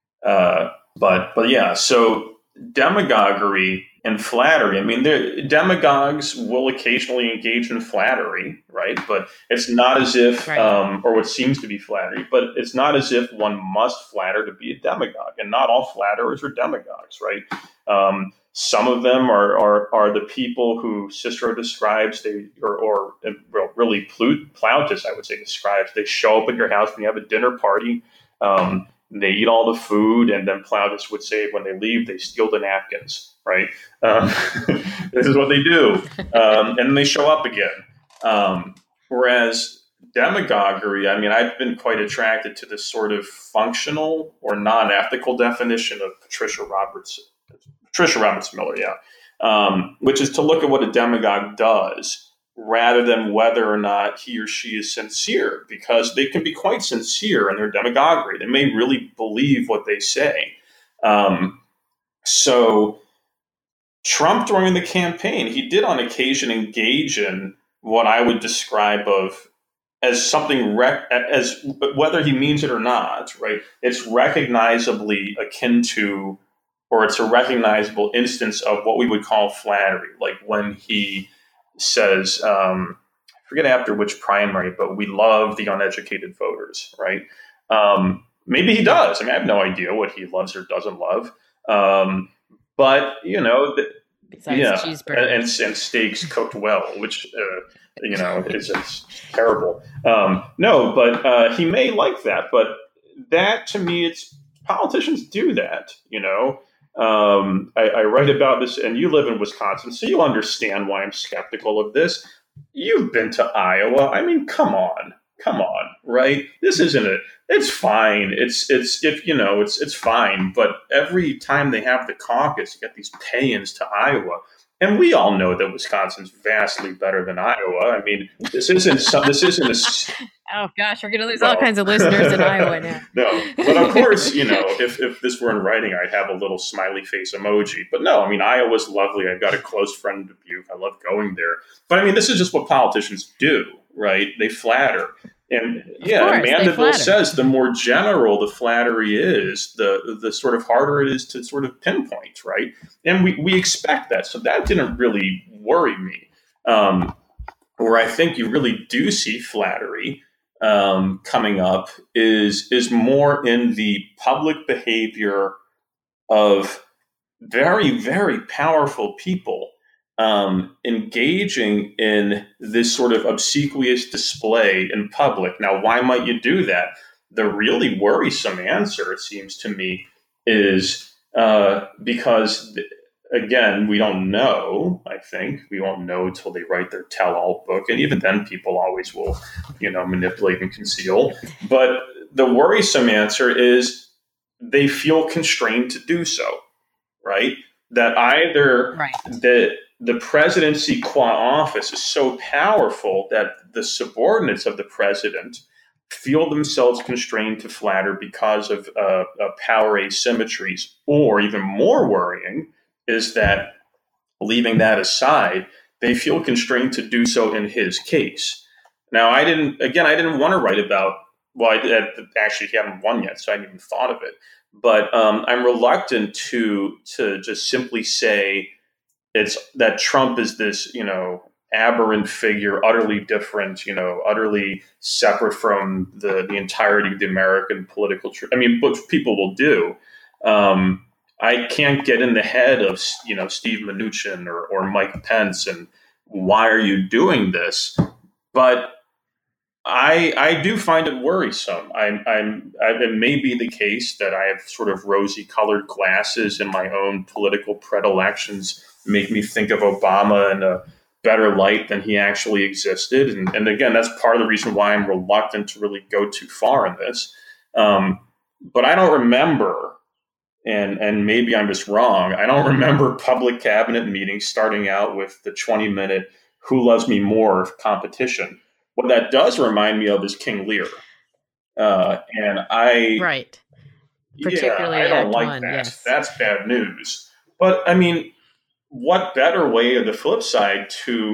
uh, but, but yeah, so demagoguery and flattery. I mean, demagogues will occasionally engage in flattery, right? But it's not as if, right. um, or what seems to be flattery, but it's not as if one must flatter to be a demagogue. And not all flatterers are demagogues, right? Um, some of them are, are are the people who Cicero describes, they or, or well, really Plautus, I would say, describes. They show up at your house when you have a dinner party. Um, They eat all the food, and then Plautus would say when they leave, they steal the napkins, right? Um, this is what they do. Um, and then they show up again. Um, whereas demagoguery, I mean, I've been quite attracted to this sort of functional or non-ethical definition of Patricia Roberts, Patricia Roberts Miller, yeah, um, which is to look at what a demagogue does rather than whether or not he or she is sincere, because they can be quite sincere in their demagoguery. They may really believe what they say. Um, so Trump, during the campaign, he did on occasion engage in what I would describe of as something, rec- as whether he means it or not, right? It's recognizably akin to, or it's a recognizable instance of what we would call flattery, like when he says, um, I forget after which primary, but we love the uneducated voters, right? Um, maybe he does. I mean, I have no idea what he loves or doesn't love. Um, but, you know, th- yeah, and, and, and steaks cooked well, which, uh, you know, is, is terrible. Um, no, but uh, he may like that. But that, to me, it's politicians do that, you know. Um, I, I write about this, and you live in Wisconsin, so you understand why I'm skeptical of this. You've been to Iowa. I mean, come on, come on, right? This isn't it. It's fine. It's it's if you know it's it's fine. But every time they have the caucus, you get these pay-ins to Iowa, and we all know that Wisconsin's vastly better than Iowa. I mean, this isn't some, this isn't a. Oh gosh, we're going to lose well, all kinds of listeners in Iowa now. No, but of course, you know, if, if this were in writing, I'd have a little smiley face emoji. But no, I mean, Iowa's lovely. I've got a close friend in Dubuque. I love going there. But I mean, this is just what politicians do, right? They flatter. And yeah, course, Mandeville says the more general the flattery is, the the sort of harder it is to sort of pinpoint, right? And we, we expect that. So that didn't really worry me. Um, where I think you really do see flattery Um, coming up is is more in the public behavior of very, very powerful people um, engaging in this sort of obsequious display in public. Now, why might you do that? The really worrisome answer, it seems to me, is uh, because th- Again, we don't know, I think. We won't know until they write their tell-all book. And even then, people always will, you know, manipulate and conceal. But the worrisome answer is they feel constrained to do so, right? That either right. the, the presidency qua office is so powerful that the subordinates of the president feel themselves constrained to flatter because of uh, uh, power asymmetries, or even more worrying, is that, leaving that aside, they feel constrained to do so in his case. Now, I didn't, again, I didn't want to write about, well, I did, actually, he hadn't won yet, so I hadn't even thought of it. But um, I'm reluctant to to just simply say it's that Trump is this, you know, aberrant figure, utterly different, you know, utterly separate from the, the entirety of the American political truth. I mean, what people will do. Um, I can't get in the head of, you know, Steve Mnuchin or, or Mike Pence and why are you doing this? But I I do find it worrisome. I'm I'm I, it may be the case that I have sort of rosy colored glasses and my own political predilections make me think of Obama in a better light than he actually existed. And, and again, that's part of the reason why I'm reluctant to really go too far in this. Um, but I don't remember. And and maybe I'm just wrong. I don't remember public cabinet meetings starting out with the twenty minute "Who Loves Me More" competition. What that does remind me of is King Lear, uh, and I right, particularly yeah, I don't like one, that. Yes. That's bad news. But I mean, what better way on the flip side to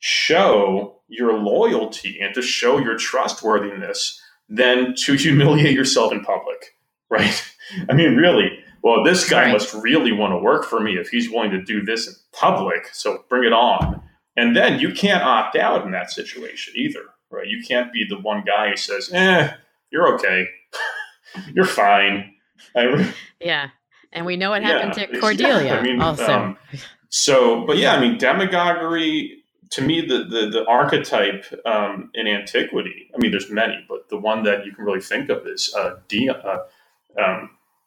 show your loyalty and to show your trustworthiness than to humiliate yourself in public, right? I mean, really. Well, this guy right. must really want to work for me if he's willing to do this in public. So bring it on. And then you can't opt out in that situation either, right? You can't be the one guy who says, eh, you're okay. You're fine. I, yeah. And we know what happened yeah, to Cordelia yeah, I mean, also. Um, so, but yeah, I mean, demagoguery, to me, the, the, the archetype um, in antiquity, I mean, there's many, but the one that you can really think of is uh, D, uh, um,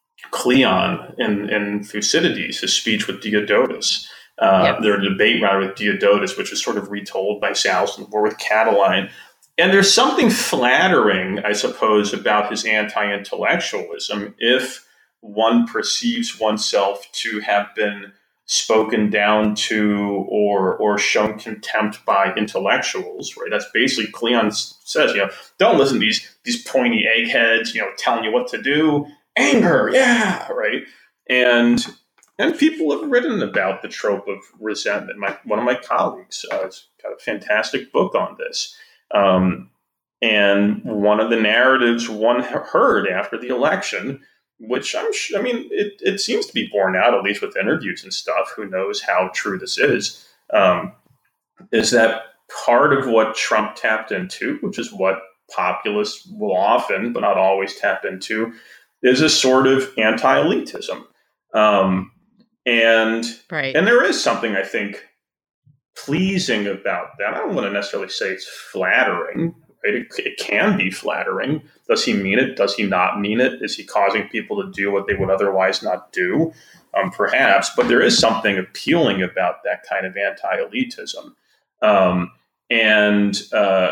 Cleon in, in Thucydides, his speech with Diodotus. Uh, yep. Their debate rather with Diodotus, which is sort of retold by Sallust in the War with Catiline. And there's something flattering, I suppose, about his anti-intellectualism if one perceives oneself to have been spoken down to or or shown contempt by intellectuals, right? That's basically Cleon says, you know, don't listen to these these pointy eggheads, you know, telling you what to do. Anger, yeah, right. And and people have written about the trope of resentment. My one of my colleagues uh, has got a fantastic book on this. Um, and one of the narratives one heard after the election, which I'm, I mean, it, it seems to be borne out, at least with interviews and stuff. Who knows how true this is? Um, is that part of what Trump tapped into, which is what populists will often, but not always, tap into, is a sort of anti-elitism. Um, and right. and there is something, I think, pleasing about that. I don't want to necessarily say it's flattering, right? It, it can be flattering. Does he mean it? Does he not mean it? Is he causing people to do what they would otherwise not do? Um, perhaps, but there is something appealing about that kind of anti-elitism. Um, and uh,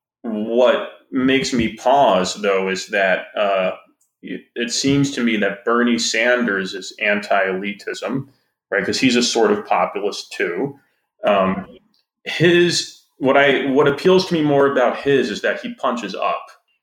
what makes me pause, though, is that uh, it, it seems to me that Bernie Sanders is anti-elitism, right? Because he's a sort of populist too. Um, his what I what appeals to me more about his is that he punches up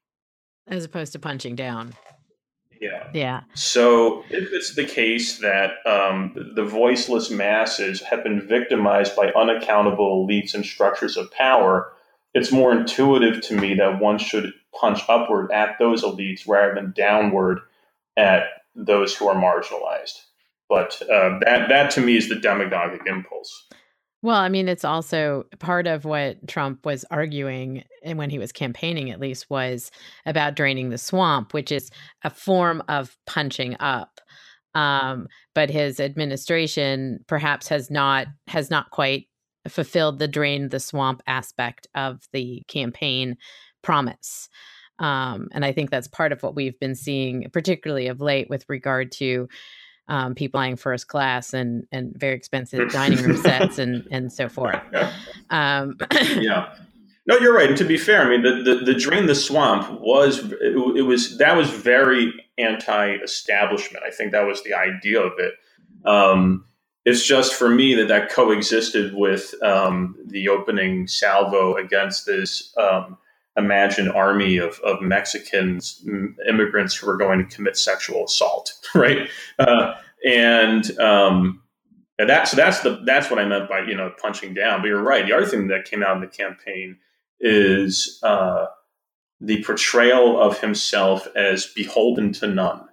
as opposed to punching down. Yeah. Yeah. So if it's the case that um, the voiceless masses have been victimized by unaccountable elites and structures of power, it's more intuitive to me that one should punch upward at those elites rather than downward at those who are marginalized. But uh, that that to me is the demagogic impulse. Well, I mean, it's also part of what Trump was arguing, and when he was campaigning at least, was about draining the swamp, which is a form of punching up. Um, but his administration perhaps has not has not quite fulfilled the drain the swamp aspect of the campaign promise. Um, and I think that's part of what we've been seeing, particularly of late, with regard to Um, people buying first class and and very expensive dining room sets and and so forth. Um, yeah, no, you're right. And to be fair, I mean, the the, the drain the swamp was it, it was that was very anti-establishment. I think that was the idea of it. Um, it's just for me that that coexisted with um, the opening salvo against this um, imagined army of, of Mexicans, immigrants who were going to commit sexual assault, right? Uh, and um, and that's so that's the that's what I meant by you know punching down. But you're right. The other thing that came out in the campaign is uh, the portrayal of himself as beholden to none.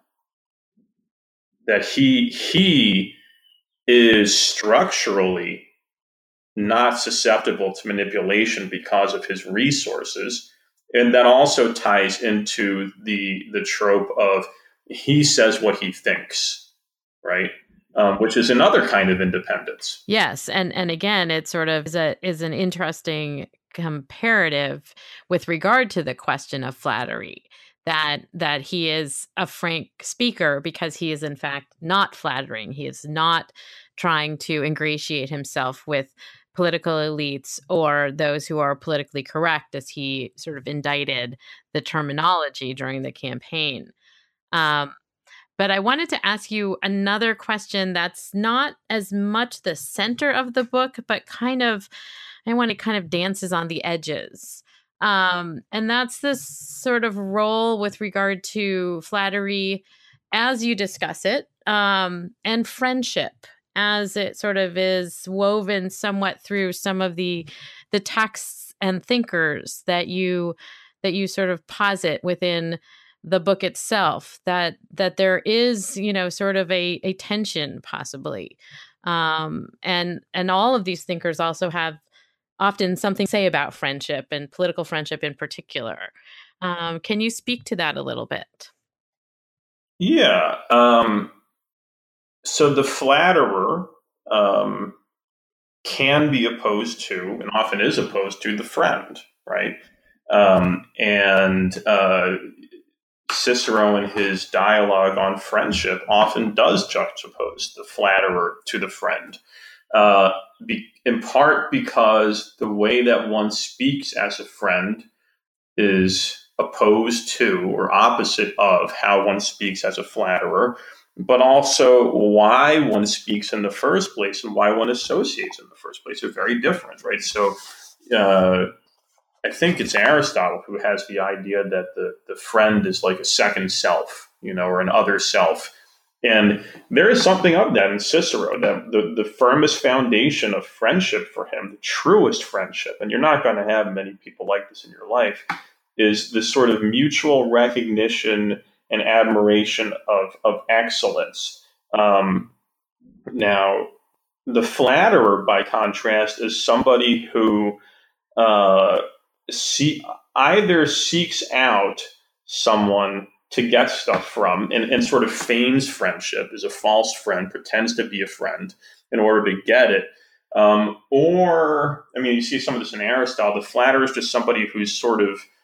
That he he is structurally not susceptible to manipulation because of his resources. And that also ties into the the trope of he says what he thinks, right? Um, which is another kind of independence. Yes, and and again, it sort of is a is an interesting comparative with regard to the question of flattery. That that he is a frank speaker because he is in fact not flattering. He is not trying to ingratiate himself with political elites or those who are politically correct, as he sort of indicted the terminology during the campaign. Um, but I wanted to ask you another question that's not as much the center of the book, but kind of, I want it kind of dances on the edges. Um, and that's this sort of role with regard to flattery as you discuss it, um, and friendship as it sort of is woven somewhat through some of the the texts and thinkers that you that you sort of posit within the book itself, that that there is, you know, sort of a, a tension possibly. Um, and and all of these thinkers also have often something to say about friendship and political friendship in particular. Um, can you speak to that a little bit? Yeah. Um, so the flatterer um, can be opposed to, and often is opposed to, the friend, right? Um, and uh, Cicero, in his dialogue on friendship, often does juxtapose the flatterer to the friend. Uh, be, in part because the way that one speaks as a friend is opposed to or opposite of how one speaks as a flatterer, but also why one speaks in the first place and why one associates in the first place are very different, right? So uh, I think it's Aristotle who has the idea that the, the friend is like a second self, you know, or an other self. And there is something of that in Cicero, that the, the firmest foundation of friendship for him, the truest friendship, and you're not going to have many people like this in your life, is this sort of mutual recognition and admiration of, of excellence. Um, now, the flatterer, by contrast, is somebody who uh, see, either seeks out someone to get stuff from and, and sort of feigns friendship, is a false friend, pretends to be a friend in order to get it. Um, or, I mean, you see some of this in Aristotle. The flatterer is just somebody who's sort of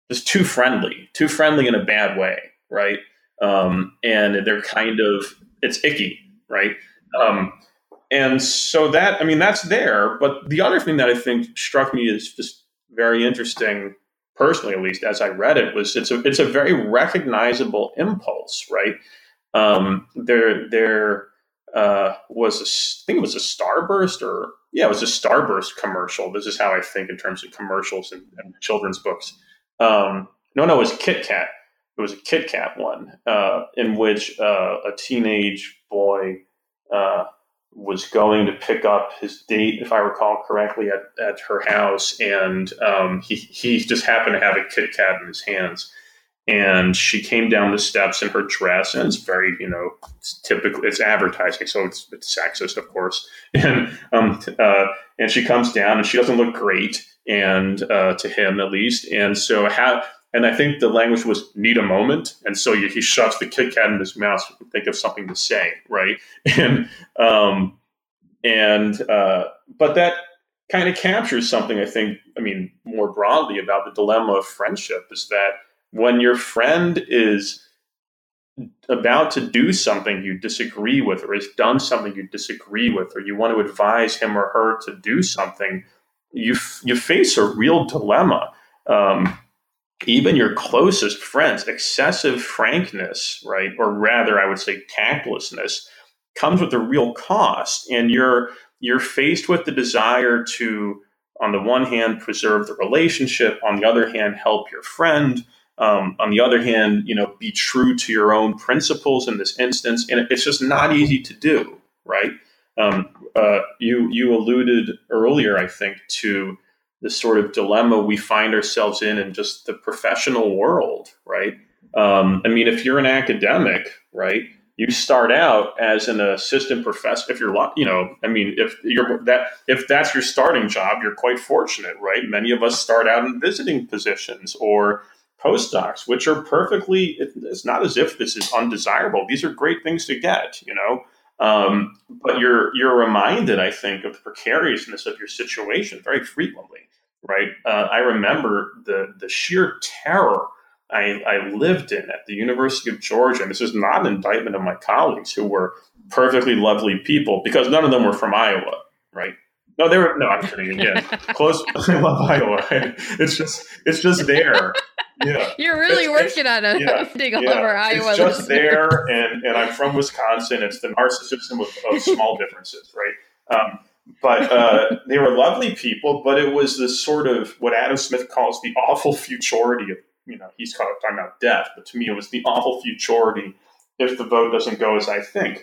just too friendly, too friendly in a bad way, right? Um, and they're kind of, it's icky, right? Um, and so that, I mean, that's there. But the other thing that I think struck me as just very interesting, personally, at least as I read it, was it's a it's a very recognizable impulse, right? Um, there there uh, was a, I think it was a Starburst or yeah, it was a Starburst commercial. This is how I think in terms of commercials and, and children's books. Um, no, no, it was Kit Kat. It was a Kit Kat one uh, in which uh, a teenage boy uh, was going to pick up his date, if I recall correctly, at, at her house, and um, he he just happened to have a Kit Kat in his hands. And she came down the steps in her dress, and it's very, you know, it's typical. It's advertising, so it's, it's sexist, of course. And um, uh, and she comes down, and she doesn't look great, and uh, to him at least. And so, how? And I think the language was "need a moment," and so he, he shoves the Kit Kat in his mouth to think of something to say, right? And um, and uh, but that kind of captures something. I think. I mean, more broadly about the dilemma of friendship is that when your friend is about to do something you disagree with, or has done something you disagree with, or you want to advise him or her to do something, you you face a real dilemma. Um, even your closest friends, excessive frankness, right, or rather, I would say tactlessness, comes with a real cost, and you're you're faced with the desire to, on the one hand, preserve the relationship, on the other hand, help your friend. Um, on the other hand, you know, be true to your own principles in this instance, and it's just not easy to do, right? Um, uh, you you alluded earlier, I think, to the sort of dilemma we find ourselves in in just the professional world, right? Um, I mean, if you're an academic, right, you start out as an assistant professor. If you're, you know, I mean, if you're that, if that's your starting job, you're quite fortunate, right? Many of us start out in visiting positions or postdocs, which are perfectly, it's not as if this is undesirable. These are great things to get, you know, um, but you're you're reminded, I think, of the precariousness of your situation very frequently, right? Uh, I remember the the sheer terror I, I lived in at the University of Georgia, and this is not an indictment of my colleagues who were perfectly lovely people, because none of them were from Iowa, right? No, they were. No, I'm kidding. Again, close. I love Iowa. Right? It's just, it's just there. Yeah, you're really it's, working it's, on a yeah, thing all yeah. over Iowa. It's just listeners. there, and, and I'm from Wisconsin. It's the narcissism of, of small differences, right? Um, but uh, they were lovely people, but it was this sort of what Adam Smith calls the awful futurity of, you know, he's talking about death, but to me it was the awful futurity if the vote doesn't go as I think.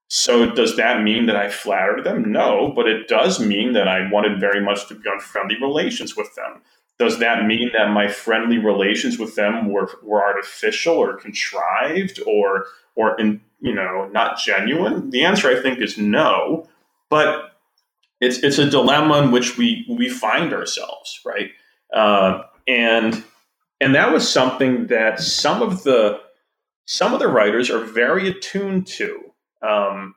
So does that mean that I flattered them? No, but it does mean that I wanted very much to be on friendly relations with them. Does that mean that my friendly relations with them were, were artificial or contrived or or in, you know, not genuine? The answer, I think, is no. But it's it's a dilemma in which we we find ourselves, right? Uh, and and that was something that some of the some of the writers are very attuned to. Um,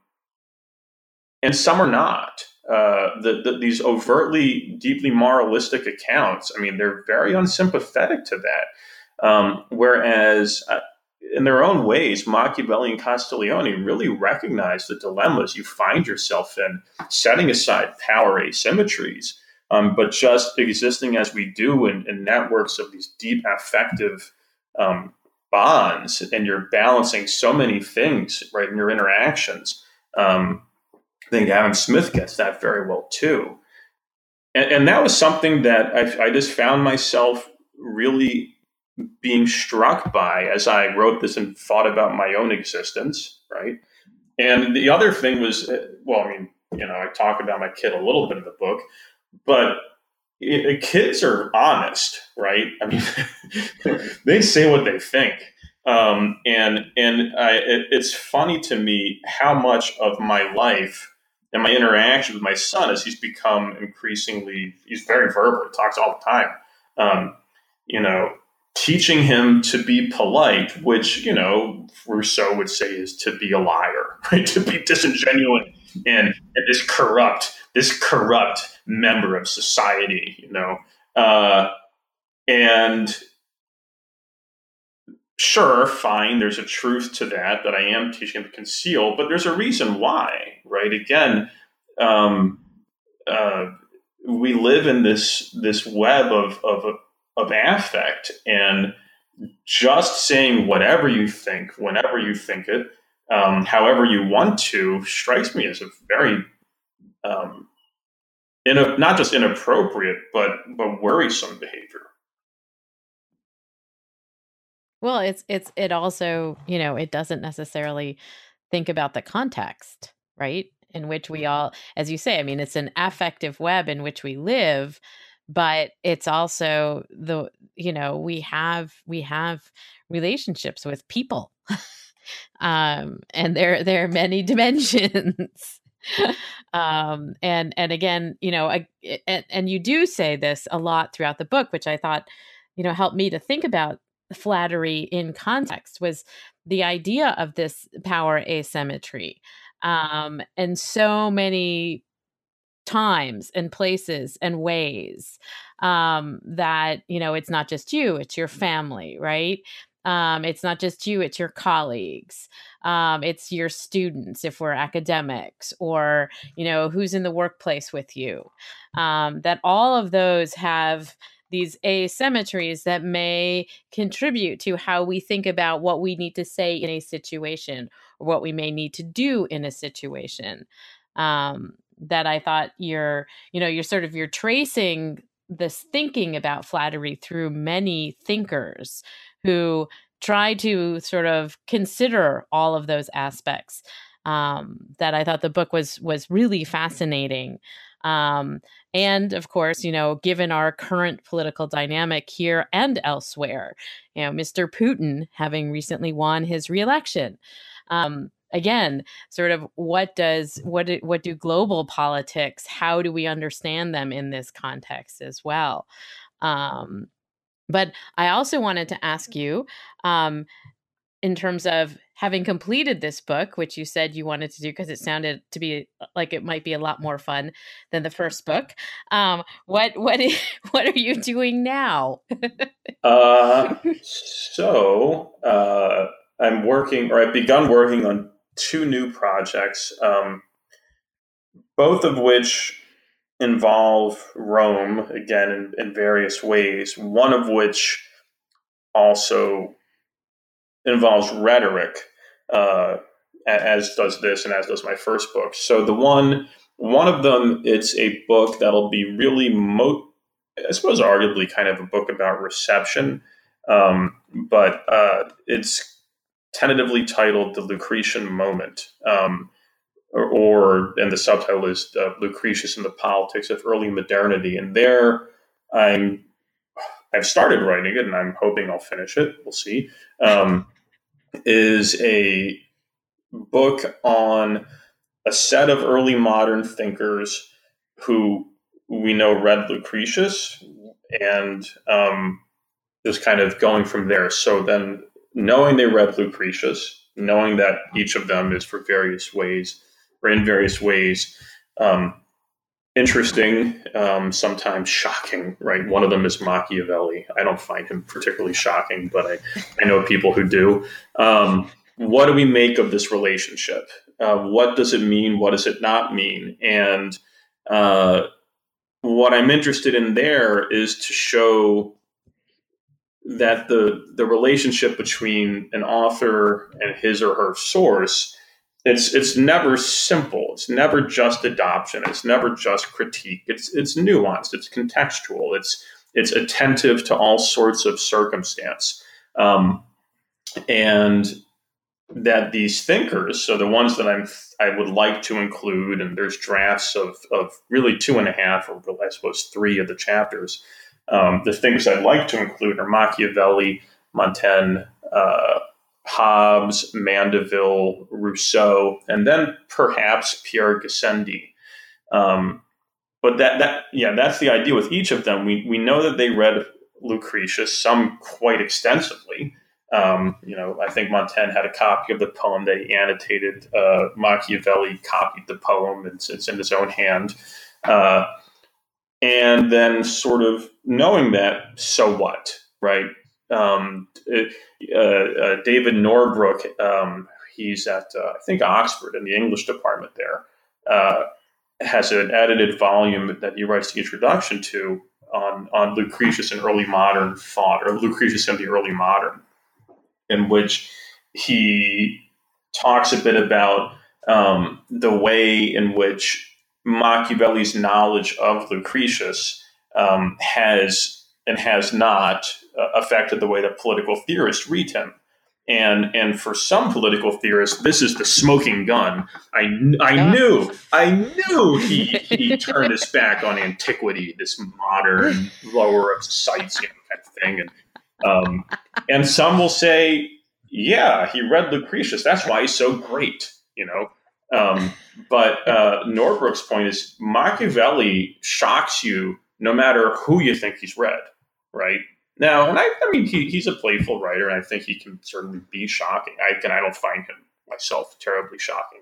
and some are not. Uh, the, the, these overtly, deeply moralistic accounts, I mean, they're very unsympathetic to that. Um, whereas, uh, in their own ways, Machiavelli and Castiglione really recognize the dilemmas you find yourself in, setting aside power asymmetries, um, but just existing as we do in, in networks of these deep affective um, bonds, and you're balancing so many things, right, in your interactions. Um, I think Adam Smith gets that very well too, and, and that was something that I, I just found myself really being struck by as I wrote this and thought about my own existence, right? And the other thing was, well, I mean, you know, I talk about my kid a little bit in the book, but it, kids are honest, right? I mean, they say what they think. Um, and and I, it, it's funny to me how much of my life and my interaction with my son, as he's become increasingly, he's very verbal, he talks all the time, um, you know, teaching him to be polite, which, you know, Rousseau would say is to be a liar, right? To be disingenuous and, and this corrupt, this corrupt member of society, you know. Uh, and sure, fine, there's a truth to that, that I am teaching to conceal, but there's a reason why, right? Again, um, uh, we live in this this web of, of, of affect, and just saying whatever you think, whenever you think it, um, however you want to, strikes me as a very, um, in a, not just inappropriate, but, but worrisome behavior. Well, it's it's it also, you know, it doesn't necessarily think about the context, right? In which we all, as you say, I mean, it's an affective web in which we live, but it's also the, you know, we have we have relationships with people. um, and there there are many dimensions. um, and and again, you know, I, and, and you do say this a lot throughout the book, which I thought, you know, helped me to think about flattery in context, was the idea of this power asymmetry. Um, and so many times and places and ways um, that, you know, it's not just you, it's your family, right? Um, it's not just you, it's your colleagues. Um, it's your students, if we're academics, or, you know, who's in the workplace with you. Um, that all of those have these asymmetries that may contribute to how we think about what we need to say in a situation, or what we may need to do in a situation. Um, that I thought you're, you know, you're sort of, you're tracing this thinking about flattery through many thinkers who try to sort of consider all of those aspects. Um, that I thought the book was was really fascinating. Um, and of course, you know, given our current political dynamic here and elsewhere, you know, Mister Putin having recently won his reelection. Um, again, sort of what does what do, what do global politics? How do we understand them in this context as well? Um, but I also wanted to ask you, um, in terms of having completed this book, which you said you wanted to do because it sounded to be like it might be a lot more fun than the first book. Um, what what is, what are you doing now? uh, so uh, I'm working, or I've begun working on two new projects, um, both of which involve Rome, again, in, in various ways, one of which also involves rhetoric, uh, as does this and as does my first book. So the one, one of them, it's a book that'll be really, mo- I suppose, arguably kind of a book about reception, um, but uh, it's tentatively titled The Lucretian Moment. Um, or, or, and the subtitle is uh, Lucretius and the Politics of Early Modernity. And there, I'm, I've started writing it, and I'm hoping I'll finish it. We'll see. Um, is a book on a set of early modern thinkers who we know read Lucretius, and um, just kind of going from there. So then, knowing they read Lucretius, knowing that each of them is for various ways, or in various ways, um, interesting, um, sometimes shocking, right? One of them is Machiavelli. I don't find him particularly shocking, but I, I know people who do. Um, what do we make of this relationship? Uh, what does it mean? What does it not mean? And uh, what I'm interested in there is to show that the the relationship between an author and his or her source, it's it's never simple. It's never just adoption. It's never just critique. It's it's nuanced. It's contextual. It's it's attentive to all sorts of circumstance, um, and that these thinkers, so the ones that I'm I would like to include, and there's drafts of of really two and a half, or I suppose three of the chapters. Um, the things I'd like to include are Machiavelli, Montaigne, uh, Hobbes, Mandeville, Rousseau, and then perhaps Pierre Gassendi. Um, but that, that, yeah, that's the idea with each of them. We we know that they read Lucretius, some quite extensively. Um, you know, I think Montaigne had a copy of the poem that he annotated. Uh, Machiavelli copied the poem; it's, it's in his own hand. Uh, And then sort of knowing that, so what, right? um, uh, uh, David Norbrook, um, he's at, uh, I think, Oxford in the English department there, uh, has an edited volume that he writes the introduction to on, on Lucretius and early modern thought, or Lucretius and the early modern, in which he talks a bit about um, the way in which Machiavelli's knowledge of Lucretius um, has and has not uh, affected the way that political theorists read him. And and for some political theorists, this is the smoking gun. I, I Oh. knew, I knew he, he turned his back on antiquity, this modern lower of sights, you know, kind of thing. And um, and some will say, yeah, he read Lucretius. That's why he's so great, you know. Um, but uh, Norbrook's point is Machiavelli shocks you no matter who you think he's read, right? Now, and I, I mean, he, he's a playful writer, and I think he can certainly be shocking. I and I don't find him myself terribly shocking,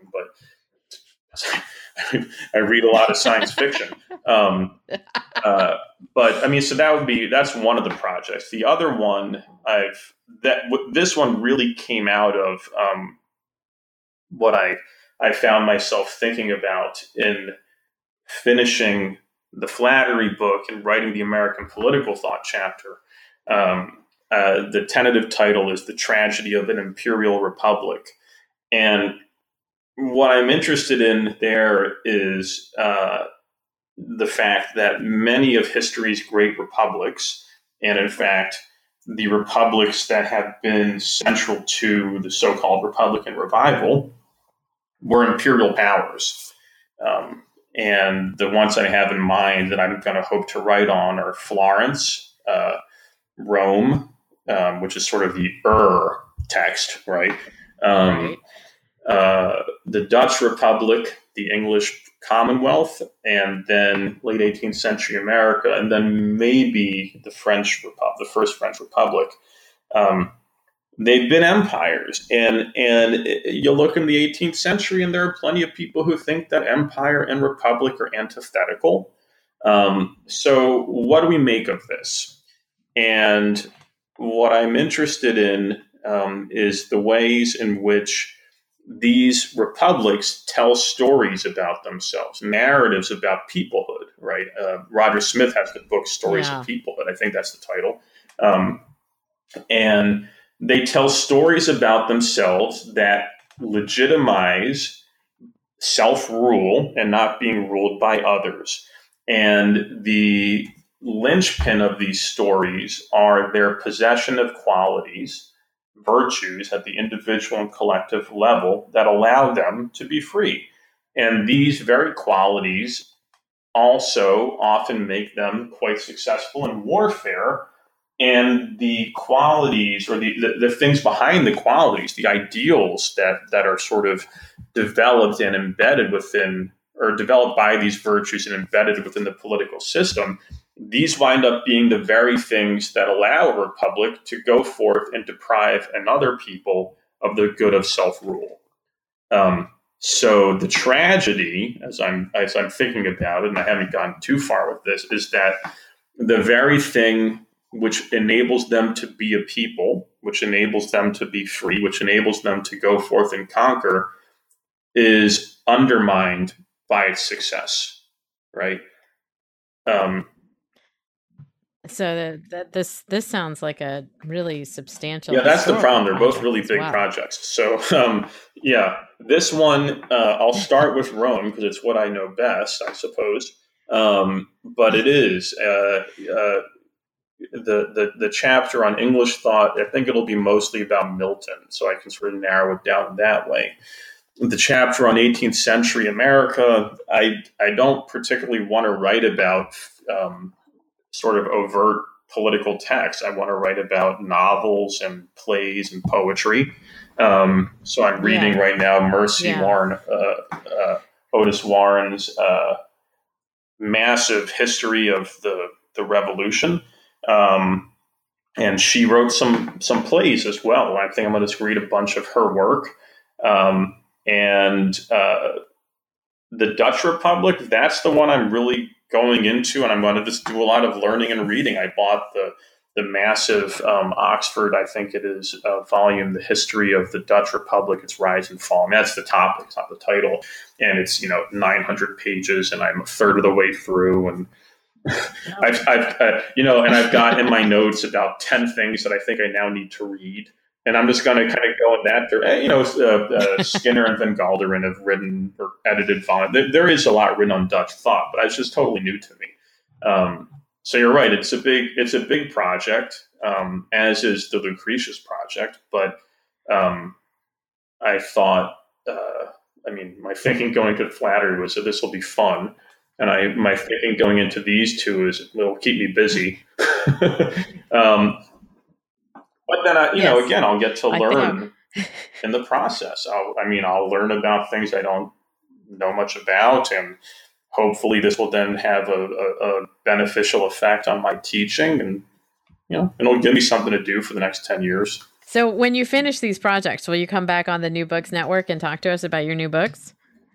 but I read a lot of science fiction. Um, uh, but I mean, so that would be that's one of the projects. The other one I've that w- this one really came out of um, what I I found myself thinking about in finishing the Flattery book and writing the American Political Thought chapter. Um, uh, the tentative title is The Tragedy of an Imperial Republic. And what I'm interested in there is uh, the fact that many of history's great republics, and in fact, the republics that have been central to the so-called Republican revival, were imperial powers. Um, and the ones I have in mind that I'm going to hope to write on are Florence, uh, Rome, um, which is sort of the Ur text, right? Um, right. Uh, the Dutch Republic, the English Commonwealth, and then late eighteenth century America, and then maybe the French Republic, the first French Republic. Um, they've been empires, and and you look in the eighteenth century, and there are plenty of people who think that empire and republic are antithetical. Um, so, what do we make of this? And what I'm interested in um, is the ways in which these republics tell stories about themselves, narratives about peoplehood, right? Uh, Roger Smith has the book Stories yeah. of Peoplehood. I think that's the title. Um, and they tell stories about themselves that legitimize self-rule and not being ruled by others. And the linchpin of these stories are their possession of qualities, virtues at the individual and collective level that allow them to be free. And these very qualities also often make them quite successful in warfare. And the qualities or the, the, the things behind the qualities, the ideals that, that are sort of developed and embedded within, or developed by these virtues and embedded within the political system, these wind up being the very things that allow a republic to go forth and deprive another people of the good of self-rule. Um, so the tragedy, as I'm as I'm thinking about it, and I haven't gone too far with this, is that the very thing which enables them to be a people, which enables them to be free, which enables them to go forth and conquer, is undermined by its success, right? Um, so the, the, this this sounds like a really substantial. Yeah, that's the problem. They're both really big well. projects. So, um, yeah, this one, uh, I'll start with Rome because it's what I know best, I suppose. Um, but it is. Uh, uh, The, the the chapter on English thought, I think it'll be mostly about Milton, so I can sort of narrow it down that way. The chapter on eighteenth century America, I I don't particularly want to write about um, sort of overt political text. I want to write about novels and plays and poetry. Um, so I'm reading yeah. right now Mercy yeah. Warren, uh, uh, Otis Warren's uh, massive history of the the Revolution. Um, and she wrote some some plays as well. I think I'm going to read a bunch of her work. Um, and uh, the Dutch Republic, that's the one I'm really going into, and I'm going to just do a lot of learning and reading. I bought the the massive um, Oxford, I think it is, uh, volume, The History of the Dutch Republic, Its Rise and Fall. I mean, that's the topic, it's not the title. And it's, you know, nine hundred pages, and I'm a third of the way through. And I've, I've uh, you know, and I've got in my notes about ten things that I think I now need to read. And I'm just going to kind of go in that direction. You know, uh, uh, Skinner and Van Galderen have written or edited volume. There, there is a lot written on Dutch thought, but it's just totally new to me. Um, so you're right. It's a big, it's a big project, um, as is the Lucretius project. But um, I thought, uh, I mean, my thinking going to Flattery was that this will be fun, and I my thinking going into these two is it'll keep me busy. um, But then, I, you yes. know, again, I'll get to learn in the process. I'll, I mean, I'll learn about things I don't know much about, and hopefully this will then have a, a, a beneficial effect on my teaching, and, you know, it'll give me something to do for the next ten years. So when you finish these projects, will you come back on the New Books Network and talk to us about your new books?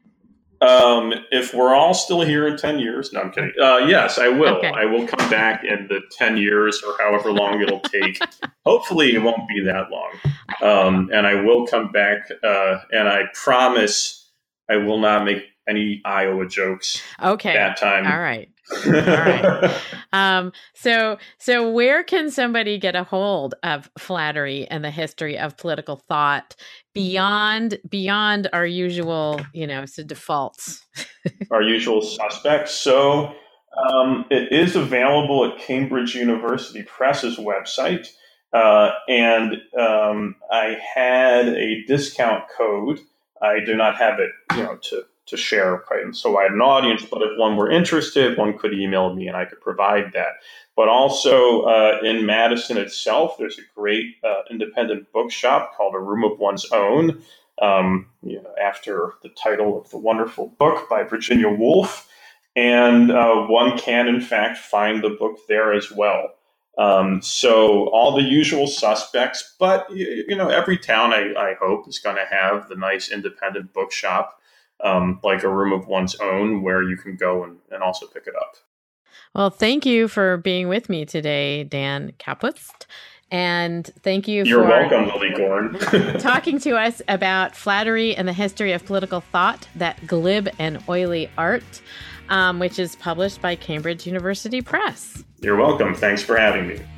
Um, if we're all still here in ten years, no, I'm kidding. Uh, yes, I will. Okay. I will come back in the ten years or however long it'll take. Hopefully it won't be that long. Um, and I will come back, uh, and I promise I will not make any Iowa jokes. Okay. That time. All right. All right. Um, so, so where can somebody get a hold of Flattery and the History of Political Thought beyond beyond our usual, you know, so defaults? Our usual suspects. So um, it is available at Cambridge University Press's website, uh, and um, I had a discount code. I do not have it, you know, to. to share, right? So I had an audience, but if one were interested, one could email me and I could provide that. But also uh, in Madison itself, there's a great uh, independent bookshop called A Room of One's Own, um, you know, after the title of the wonderful book by Virginia Woolf. And uh, one can, in fact, find the book there as well. Um, so all the usual suspects, but, you know, every town, I, I hope, is going to have the nice independent bookshop, Um, like A Room of One's Own, where you can go and, and also pick it up. Well, thank you for being with me today, Dan Kapust. And thank you You're for welcome, Lily Goren. talking to us about Flattery and the History of Political Thought, that glib and oily art, um, which is published by Cambridge University Press. You're welcome. Thanks for having me.